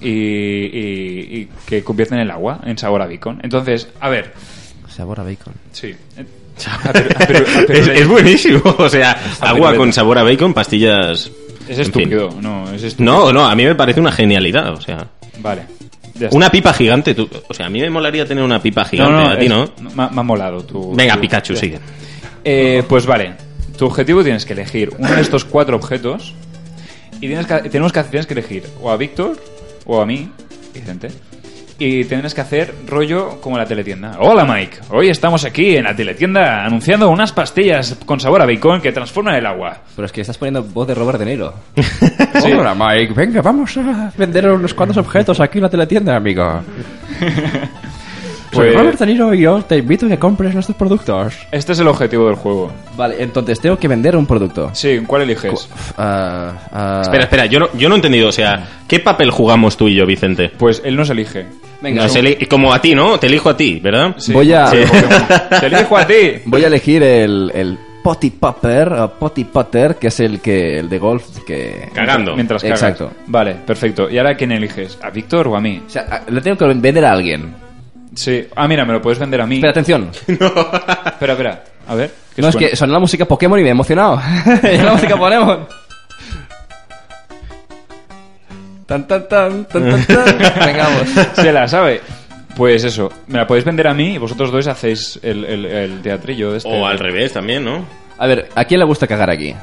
y que convierten el agua en sabor a bacon. Entonces, a ver. Sabor a bacon. Sí. Es buenísimo. O sea, agua con sabor a bacon, pastillas... Es en fin. estúpido, no, es estúpido. No, a mí me parece una genialidad, o sea... Vale. Ya está. Una pipa gigante, tú... O sea, a mí me molaría tener una pipa gigante, a ti, ¿no? Me ha molado tu... Venga, Pikachu, sigue. Pues vale, tu objetivo tienes que elegir uno de estos 4 objetos y tienes que elegir o a Víctor o a mí, Vicente, y tienes que hacer rollo como la teletienda. Hola Mike, hoy estamos aquí en la teletienda anunciando unas pastillas con sabor a bacon que transforman el agua. Pero es que estás poniendo voz de Robert De Niro. Sí. Hola Mike, venga, vamos a vender unos cuantos objetos aquí en la teletienda, amigo. Pues Robert De Niro y yo te invito a que compres nuestros productos. Este es el objetivo del juego. Vale, entonces tengo que vender un producto. Sí, ¿cuál eliges? Espera, yo no he entendido, o sea, ¿qué papel jugamos tú y yo, Vicente? Pues él nos elige. Venga, como a ti, ¿no? Te elijo a ti, ¿verdad? Sí. Voy a... Sí. Te elijo a ti. Voy a elegir el Potty Popper o Potty Potter, que es el de golf que... Cagando. Mientras cagas. Exacto. Vale, perfecto. ¿Y ahora quién eliges? ¿A Víctor o a mí? O sea, le tengo que vender a alguien. Sí. Ah, mira, me lo puedes vender a mí. Espera, atención. Espera. A ver. No, es que sonó la música Pokémon y me he emocionado. La música Pokémon. Tan. Vengamos. Se la sabe. Pues eso, me la podéis vender a mí y vosotros dos hacéis el teatrillo de este. O al revés también, ¿no? A ver, ¿a quién le gusta cagar aquí?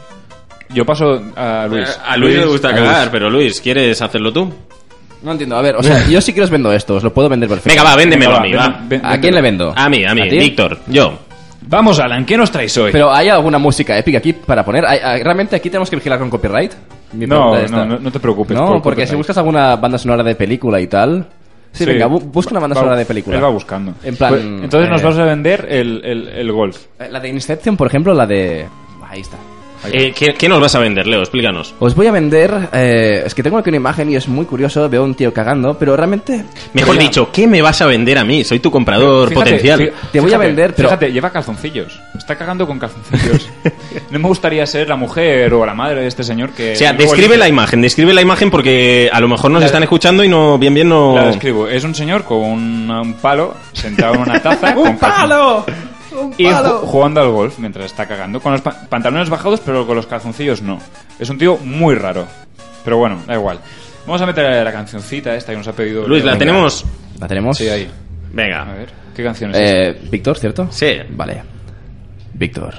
Yo paso a Luis. A Luis le gusta cagar, pero Luis, ¿quieres hacerlo tú? No entiendo, a ver, o sea, yo sí que os vendo esto, os lo puedo vender perfecto. Venga, va, véndemelo a mí, va. ¿A quién le vendo? A mí, ¿A ti? Víctor, yo. Vamos, Alan, ¿qué nos traéis hoy? Pero ¿hay alguna música épica aquí para poner? ¿Realmente aquí tenemos que vigilar con copyright? Mi pregunta es esta. No te preocupes. No, por porque si copyright. buscas alguna banda sonora de película y tal... Sí, venga, busca una banda sonora de película. Él va buscando. En plan... Pues, entonces nos vas a vender el golf. La de Inception, por ejemplo, la de... Ahí está. ¿Qué nos vas a vender, Leo? Explícanos. Os voy a vender... es que tengo aquí una imagen y es muy curioso. Veo a un tío cagando, pero realmente... Mejor dicho, ¿qué me vas a vender a mí? Soy tu comprador potencial. Te voy a vender, pero... Fíjate, lleva calzoncillos. Está cagando con calzoncillos. No me gustaría ser la mujer o la madre de este señor que... O sea, describe la imagen porque a lo mejor nos están escuchando y no bien no... La describo. Es un señor con un palo sentado en una taza. ¡Un palo! Y jugando al golf mientras está cagando. Con los pantalones bajados, pero con los calzoncillos no. Es un tío muy raro. Pero bueno, da igual. Vamos a meter la cancioncita esta que nos ha pedido... Luis, ¿la tenemos? ¿La tenemos? Sí, ahí. Venga. A ver, ¿qué canción es esta? Víctor, ¿cierto? Sí. Vale. Víctor,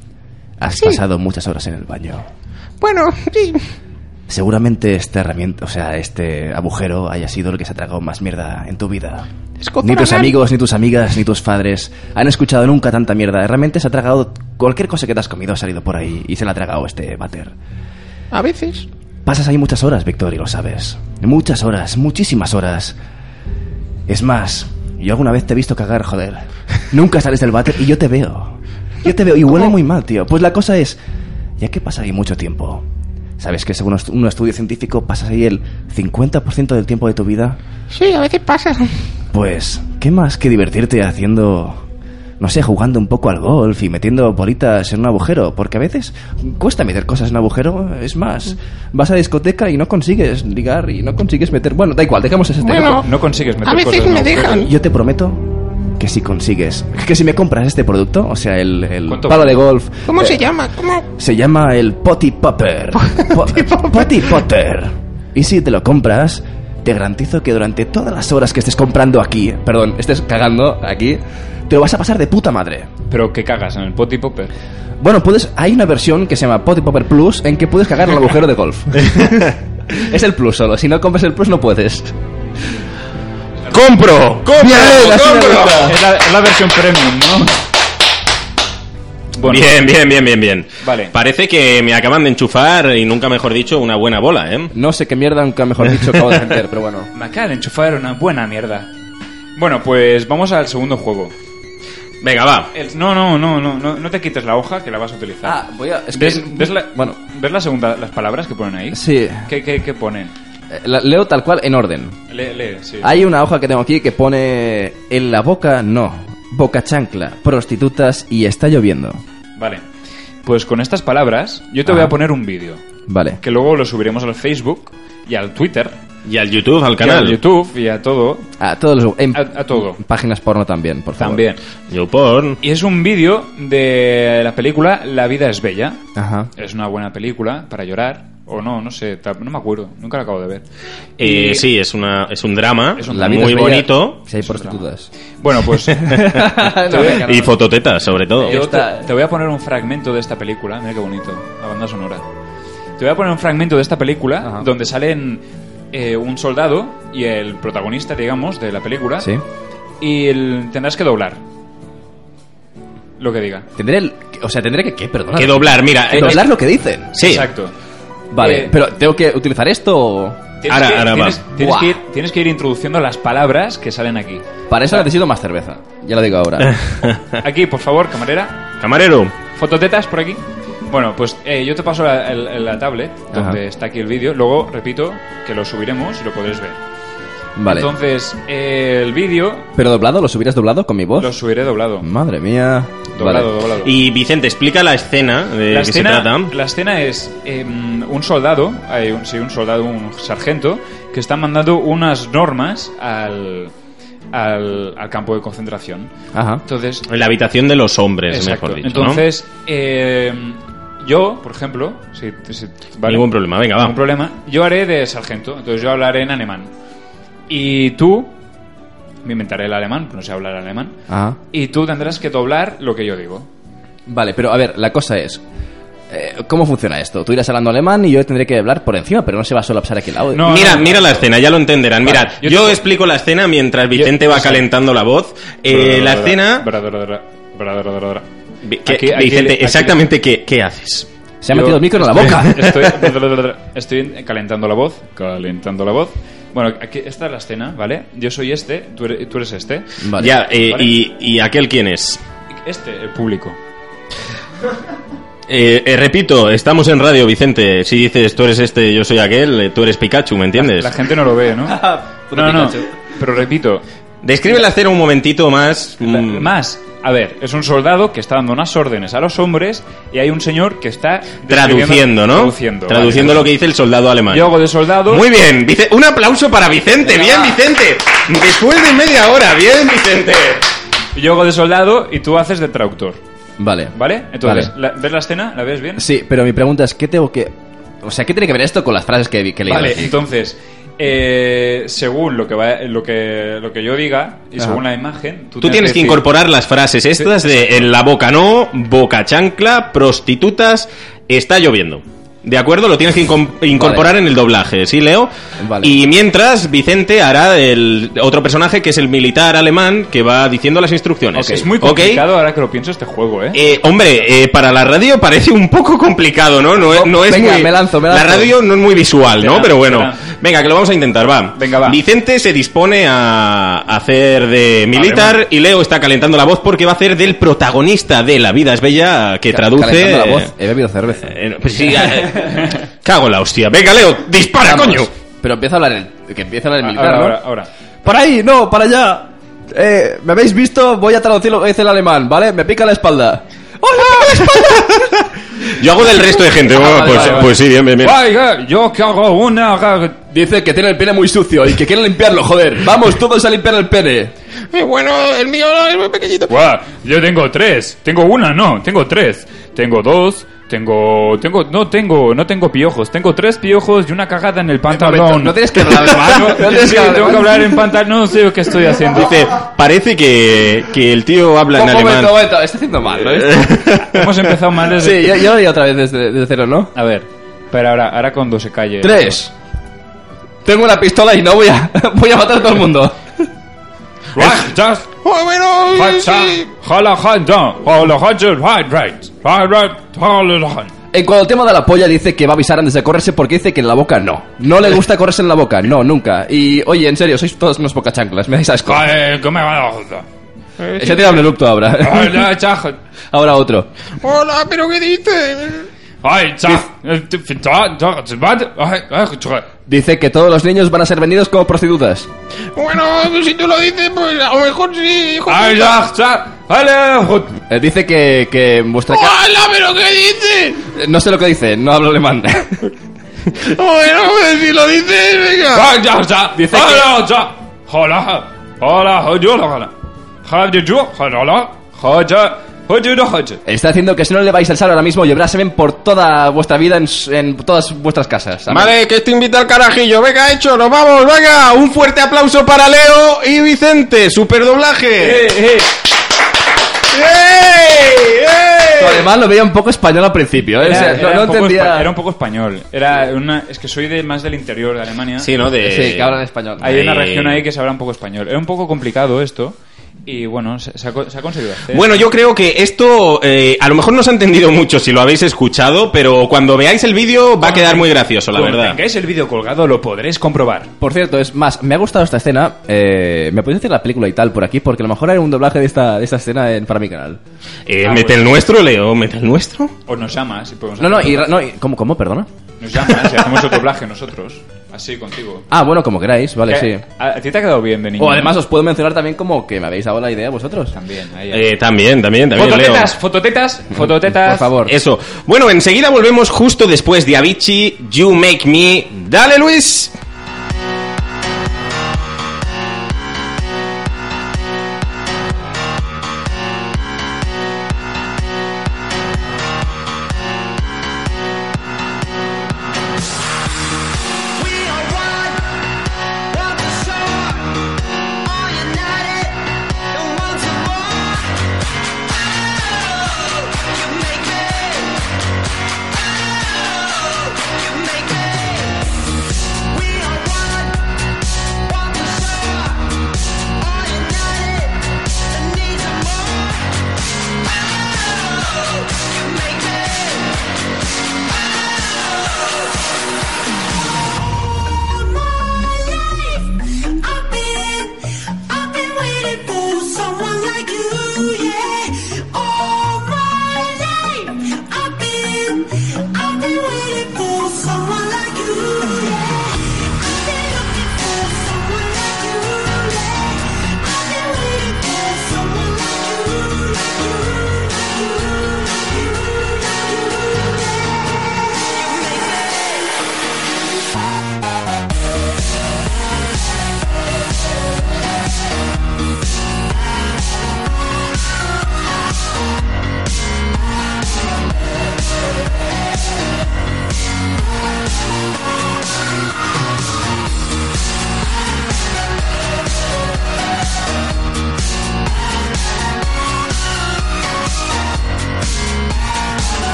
has pasado muchas horas en el baño. Bueno, sí. Seguramente esta herramienta, o sea, este agujero haya sido el que se ha tragado más mierda en tu vida. Ni tus amigos, ni tus amigas, ni tus padres han escuchado nunca tanta mierda. Realmente se ha tragado cualquier cosa que te has comido, ha salido por ahí y se la ha tragado este váter. A veces. Pasas ahí muchas horas, Víctor, y lo sabes. Muchas horas, muchísimas horas. Es más, yo alguna vez te he visto cagar, joder. Nunca sales del váter y yo te veo. Yo te veo y huele muy mal, tío. Pues la cosa es, ya que pasas ahí mucho tiempo, ¿sabes que según un estudio científico pasas ahí el 50% del tiempo de tu vida? Sí, a veces pasa. Pues, ¿qué más que divertirte haciendo, no sé, jugando un poco al golf y metiendo bolitas en un agujero? Porque a veces cuesta meter cosas en un agujero. Es más, vas a la discoteca y no consigues ligar y no consigues meter... Bueno, da igual, dejamos ese tema. Bueno, no consigues meter a veces cosas en me agujero. dejan. Yo te prometo que si consigues, que si me compras este producto, o sea, el ¿Cuánto palo vale? de golf... ¿Cómo se llama? ¿Cómo? Se llama el Potty Popper. Potty Potter. Y si te lo compras, te garantizo que durante todas las horas que estés comprando aquí, perdón, estés cagando aquí, te lo vas a pasar de puta madre. ¿Pero qué cagas? ¿En el Potty Popper? Bueno, hay una versión que se llama Potty Popper Plus en que puedes cagar en el agujero de golf. Es el Plus solo, si no compras el Plus no puedes. ¡Compro! Es la versión premium, ¿no? Bueno. Bien. Vale. Parece que me acaban de enchufar, y nunca mejor dicho, una buena bola, ¿eh? No sé qué mierda, nunca mejor dicho, acabo de meter, pero bueno. Me acaba de enchufar una buena mierda. Bueno, pues vamos al segundo juego. Venga, va. No te quites la hoja que la vas a utilizar. Ah, voy a... Es que, ¿Ves bueno, las palabras que ponen ahí? sí. ¿Qué ponen? Leo tal cual en orden. Lee, sí. Hay una hoja que tengo aquí que pone en la boca no, boca chancla, prostitutas y está lloviendo. Vale. Pues con estas palabras yo te voy a poner un vídeo. Vale. Que luego lo subiremos al Facebook y al Twitter Y al YouTube, al Y canal. al YouTube y a todo. A todos los... A todo. Páginas porno también, por favor. También. YouPorn. Y es un vídeo de la película La vida es bella. Ajá. Es una buena película para llorar. O no sé, no me acuerdo. Nunca la acabo de ver. Sí, es un drama La vida muy es bella bonito. Si hay prostitutas. Bueno, pues... Y fototetas, sobre todo. Yo te voy a poner un fragmento de esta película. Mira qué bonito, la banda sonora. Te voy a poner un fragmento de esta película donde salen un soldado y el protagonista, digamos, de la película. Sí. Y tendrás que doblar lo que diga. Tendré que ¿qué? Perdona. Que doblar, mira. Doblar lo que dicen. Sí. Exacto. Vale, pero ¿tengo que utilizar esto o...? Tienes que ir introduciendo las palabras que salen aquí. Para eso necesito más cerveza. Ya lo digo ahora. Aquí, por favor, camarera. Camarero. Fototetas por aquí. Bueno, pues yo te paso la tablet donde está aquí el vídeo. Luego, repito, que lo subiremos y lo podréis ver. Vale. Entonces, el vídeo... ¿Pero doblado? ¿Lo subirás doblado con mi voz? Lo subiré doblado. Madre mía. Doblado. Y Vicente, explica la escena de qué se trata. La escena es un soldado, un sargento, que está mandando unas normas al campo de concentración. Ajá. Entonces, En la habitación de los hombres, exacto. mejor dicho. Entonces, yo, por ejemplo, ¿no? Ningún problema, venga, va. Ningún problema. Yo haré de sargento, entonces yo hablaré en alemán. Y tú, me inventaré el alemán, no sé hablar alemán. Ajá. Y tú tendrás que doblar lo que yo digo. Vale, pero a ver, la cosa es... ¿cómo funciona esto? Tú irás hablando alemán y yo tendré que hablar por encima, pero no se va a solapsar aquí el audio. Mira la escena, ya lo entenderán. Vale, Mirad, yo explico la escena mientras Vicente va calentando la voz. La escena... Vicente, exactamente ¿qué haces? Se ha metido el micro en la boca. Estoy calentando la voz. Bueno, aquí esta es la escena, ¿vale? Yo soy tú eres este. Vale. Ya, ¿vale? ¿Y aquel quién es? El público. Repito, estamos en radio, Vicente. Si dices tú eres este, yo soy aquel, tú eres Pikachu, ¿me entiendes? La gente no lo ve, ¿no? No, pero repito. Describe la escena un momentito más. A ver, es un soldado que está dando unas órdenes a los hombres y hay un señor que está traduciendo, ¿no? Traduciendo lo que dice el soldado alemán. Yo hago de soldado. Muy bien, un aplauso para Vicente. Bien, Vicente. Después de media hora, bien, Vicente. Yo hago de soldado y tú haces de traductor. Vale. ¿Vale? Entonces, ¿ves la escena? ¿La ves bien? Sí, pero mi pregunta es, ¿qué tengo que...? O sea, ¿qué tiene que ver esto con las frases que leí? Vale, entonces... según lo que yo diga y según la imagen, tú tienes que incorporar las frases estas de en la boca no, boca chancla, prostitutas, está lloviendo. ¿De acuerdo? Lo tienes que incorporar en el doblaje, ¿sí, Leo? Vale. Y mientras, Vicente hará el otro personaje que es el militar alemán que va diciendo las instrucciones. Okay. Es muy complicado ahora que lo pienso este juego, hombre, para la radio parece un poco complicado, ¿no? No es venga, muy... me lanzo. La radio no es muy visual, ¿no? Pero bueno, venga, que lo vamos a intentar, va. Venga, va. Vicente se dispone a hacer de militar y Leo está calentando la voz porque va a hacer del protagonista de La vida es bella, que traduce... Calentando la voz, he bebido cerveza. Pues sí, cago en la hostia. Venga, Leo, dispara, vamos. coño. Pero empieza a hablar el militar, ahora. Para ahí, no, para allá. ¿Me habéis visto? Voy a traducir lo que dice el alemán, ¿vale? Me pica la espalda. ¡Hola, me pica la espalda! Yo hago del resto de gente. Bueno, pues sí, bien. Yo que hago una... Dice que tiene el pene muy sucio y que quiere limpiarlo, joder. Vamos todos a limpiar el pene. Bueno, el mío es muy pequeñito. Yo tengo 3. Tengo 3. Tengo 2. No tengo piojos. Tengo 3 piojos y una cagada en el pantalón. No tienes que hablar alemán. Tengo que hablar en pantalón. No sé qué estoy haciendo. Dice, parece que el tío habla en alemán. Momento. Está haciendo mal, ¿no? Hemos empezado mal desde... Sí, yo lo digo otra vez desde cero, ¿no? A ver, pero ahora cuando se calle... 3. Tengo una pistola y no voy a matar a todo el mundo. En cuanto al tema de la polla dice que va a avisar antes de correrse porque dice que en la boca no. No le gusta correrse en la boca, no, nunca. Y oye, en serio, sois todos unos pocachanclas, me dais asco. Se tira un eructo ahora. Ahora otro. Hola, ¿pero qué dices? Dice que todos los niños van a ser vendidos como prostitutas. Bueno, si tú lo dices, pues a lo mejor sí, hijo. Dice que en vuestra casa... ¡Hola, pero qué dices! No sé lo que dice, no hablo alemán. Bueno, pues si lo dices, venga. Ya. Dice Está diciendo que si no le vais a alzar ahora mismo lloverá semen por toda vuestra vida en todas vuestras casas. Amén. Vale, que te invita al carajillo. Venga, hecho, nos vamos, venga. Un fuerte aplauso para Leo y Vicente. Super doblaje. Además lo veía un poco español al principio, ¿eh? No entendía. Era un poco español. Es que soy más del interior de Alemania. Sí, ¿no? Sí, que hablan español. Hay una región ahí que se habla un poco español. Era un poco complicado esto. Y bueno, se ha conseguido hacer. Bueno, yo creo que esto a lo mejor no se ha entendido mucho si lo habéis escuchado, pero cuando veáis el vídeo va a quedar muy gracioso, la verdad. Cuando tengáis el vídeo colgado lo podréis comprobar. Por cierto, es más, me ha gustado esta escena. ¿Me podéis decir la película y tal por aquí? Porque a lo mejor hay un doblaje de esta escena para mi canal. Mete el nuestro, Leo, mete el nuestro. O nos llamas. Si podemos ¿Cómo? Perdona. Nos llamas y hacemos el doblaje nosotros. Así, contigo. Ah, bueno, como queráis, vale, sí. ¿A ti te ha quedado bien de niño? O además os puedo mencionar también como que me habéis dado la idea vosotros. También, También, Fototetas. Por favor. Eso. Bueno, enseguida volvemos justo después de Avicii, You Make Me. Dale, Luis.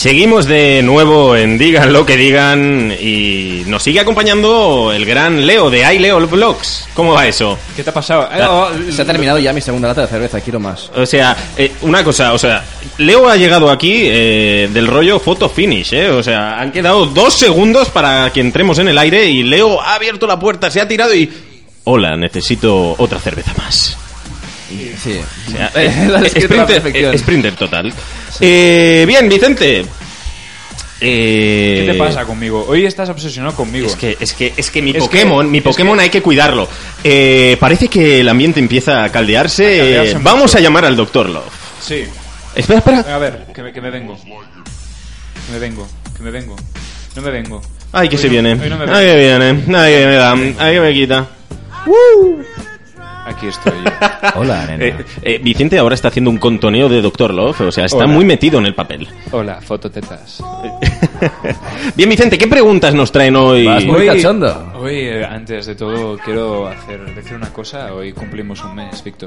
Seguimos de nuevo en Digan lo que digan y nos sigue acompañando el gran Leo de iLeo Vlogs. ¿Cómo va eso? ¿Qué te ha pasado? Se ha terminado ya mi segunda lata de cerveza, quiero más. O sea, una cosa, o sea, Leo ha llegado aquí del rollo photo finish, o sea, han quedado 2 segundos para que entremos en el aire y Leo ha abierto la puerta, se ha tirado y... Hola, necesito otra cerveza más. Sí, o sea, sprinter total. Sí. Bien, Vicente. ¿Qué te pasa conmigo? Hoy estás obsesionado conmigo. Es que mi Pokémon hay que cuidarlo. Parece que el ambiente empieza a caldearse. Vamos a llamar al Dr. Love. Sí. Espera. A ver, que me vengo. No me vengo. Ay, que hoy se viene. No me ay, que viene. Ay, que me da. Ay, que me quita. Aquí estoy. Hola, nena. Vicente ahora está haciendo un contoneo de Dr. Love, o sea, está muy metido en el papel. Hola, fototetas. Bien, Vicente, ¿qué preguntas nos traen hoy? Vas muy cachondo. Hoy, antes de todo, quiero decir una cosa. Hoy cumplimos un mes, Víctor.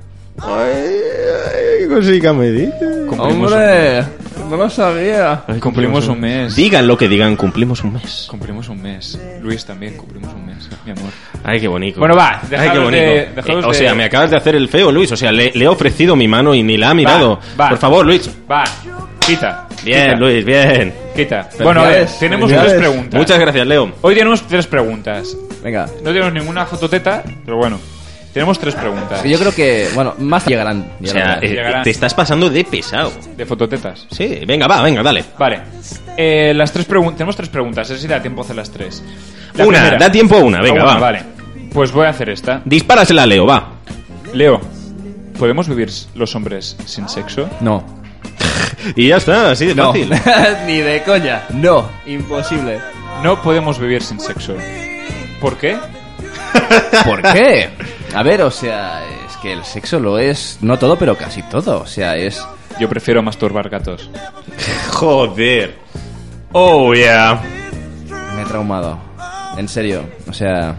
Ay, cosica me dice. Hombre, no lo sabía. Cumplimos un mes. Digan lo que digan, cumplimos un mes. Cumplimos un mes. Luis también cumplimos un mes, mi amor. Ay, qué bonito. Bueno, va, ay, qué bonito. O sea, me acabas de hacer el feo, Luis. O sea, le he ofrecido mi mano y ni la ha mirado. Va. Por favor, Luis. Va, quita. Bien, quita. Luis, bien. Quita. Bueno, a ver, tenemos 3 preguntas. Muchas gracias, Leo. Hoy tenemos 3 preguntas. Venga. No tenemos ninguna fototeta, pero bueno. Tenemos 3 preguntas. Yo creo que, bueno, más llegarán. O sea, te estás pasando de pesado. De fototetas. Sí, venga, dale. Vale. Las 3 tenemos 3 preguntas, si da tiempo a hacer las 3. Da tiempo a una, venga, va. Vale. Pues voy a hacer esta. Dispárasela, Leo, va. Leo, ¿podemos vivir los hombres sin sexo? No. Y ya está, así de fácil. Ni de coña. No, imposible. No podemos vivir sin sexo. ¿Por qué? ¿Por qué? A ver, o sea, es que el sexo lo es, no todo, pero casi todo. O sea, es... Yo prefiero masturbar gatos. Joder. Oh, yeah. Me he traumado. En serio, o sea...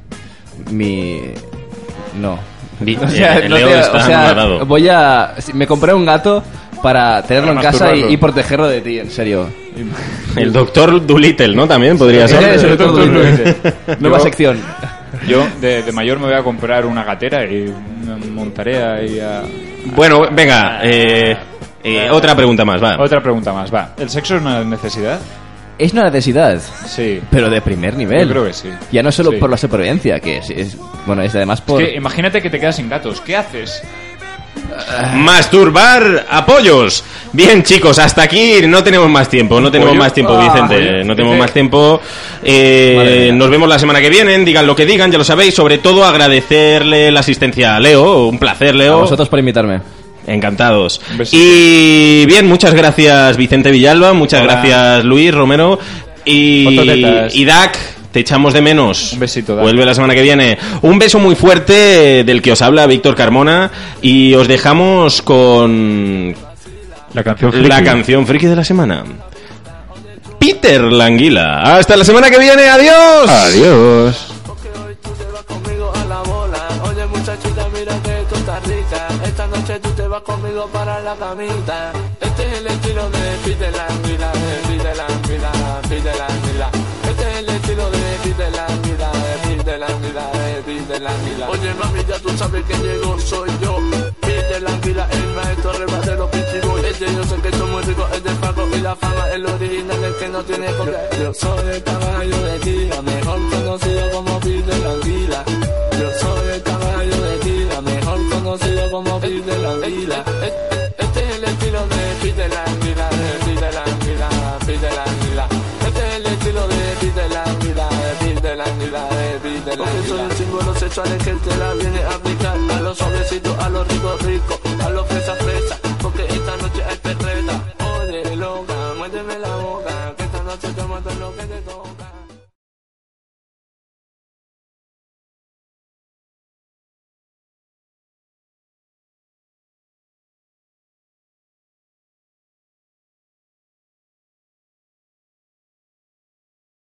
No. O sea, Leo está voy a... Me compré un gato para tenerlo en casa y protegerlo de ti, en serio. El Dr. Dolittle, ¿no? También podría ser. Es el Dr. Dolittle. Nueva sección. Yo de mayor me voy a comprar una gatera y me montaré ahí a... Bueno, venga, otra pregunta más, va. Otra pregunta más, va. ¿El sexo es una necesidad? Es una necesidad. Sí. Pero de primer nivel. Yo creo que sí. Ya no solo por la supervivencia, que es bueno, es además por... Es que imagínate que te quedas sin gatos. ¿Qué haces? Masturbar apoyos. Bien, chicos, hasta aquí no tenemos más tiempo. No tenemos más tiempo, Vicente. No tenemos más tiempo. Nos vemos la semana que viene. Digan lo que digan, ya lo sabéis. Sobre todo agradecerle la asistencia a Leo. Un placer, Leo. A vosotros por invitarme. Encantados. Y bien, muchas gracias, Vicente Villalba. Muchas gracias, Luis Romero. Y Dak. Te echamos de menos. Un besito, Dak. Vuelve la semana que viene. Un beso muy fuerte del que os habla Víctor Carmona. Y os dejamos con la canción friki de la semana. Peter Languila. Hasta la semana que viene. Adiós. Adiós. Oye muchachita, mira que tú estás rica. Esta noche tú te vas conmigo para la camita. Este es el estilo de Peter Languila, Peter Languila, Peter Languila. Este es el estilo de Peter Languila, Peter Languila, Peter Languila. Oye mami, ya tú sabes que llegó, soy yo. Peter Languila, el maestro rebatero pichiboy. Yo sé que esto es muy rico, es de Paco y la fama, el original, el que no tiene copia. Yo soy el caballo de tira, mejor conocido como Peter Languila. Yo soy el caballo de tira, mejor conocido como Peter Languila. Este es el estilo de Peter Languila, Peter Languila, Peter Languila. Este es el estilo de Peter Languila, Peter Languila, Peter Languila. Porque soy un símbolo sexual que te la viene a aplicar a los suavecitos, a los ricos ricos, a los fresas fresas. Porque esta noche hay perreta. Oye, loca, muérdeme la boca, que esta noche te mato lo que te toca.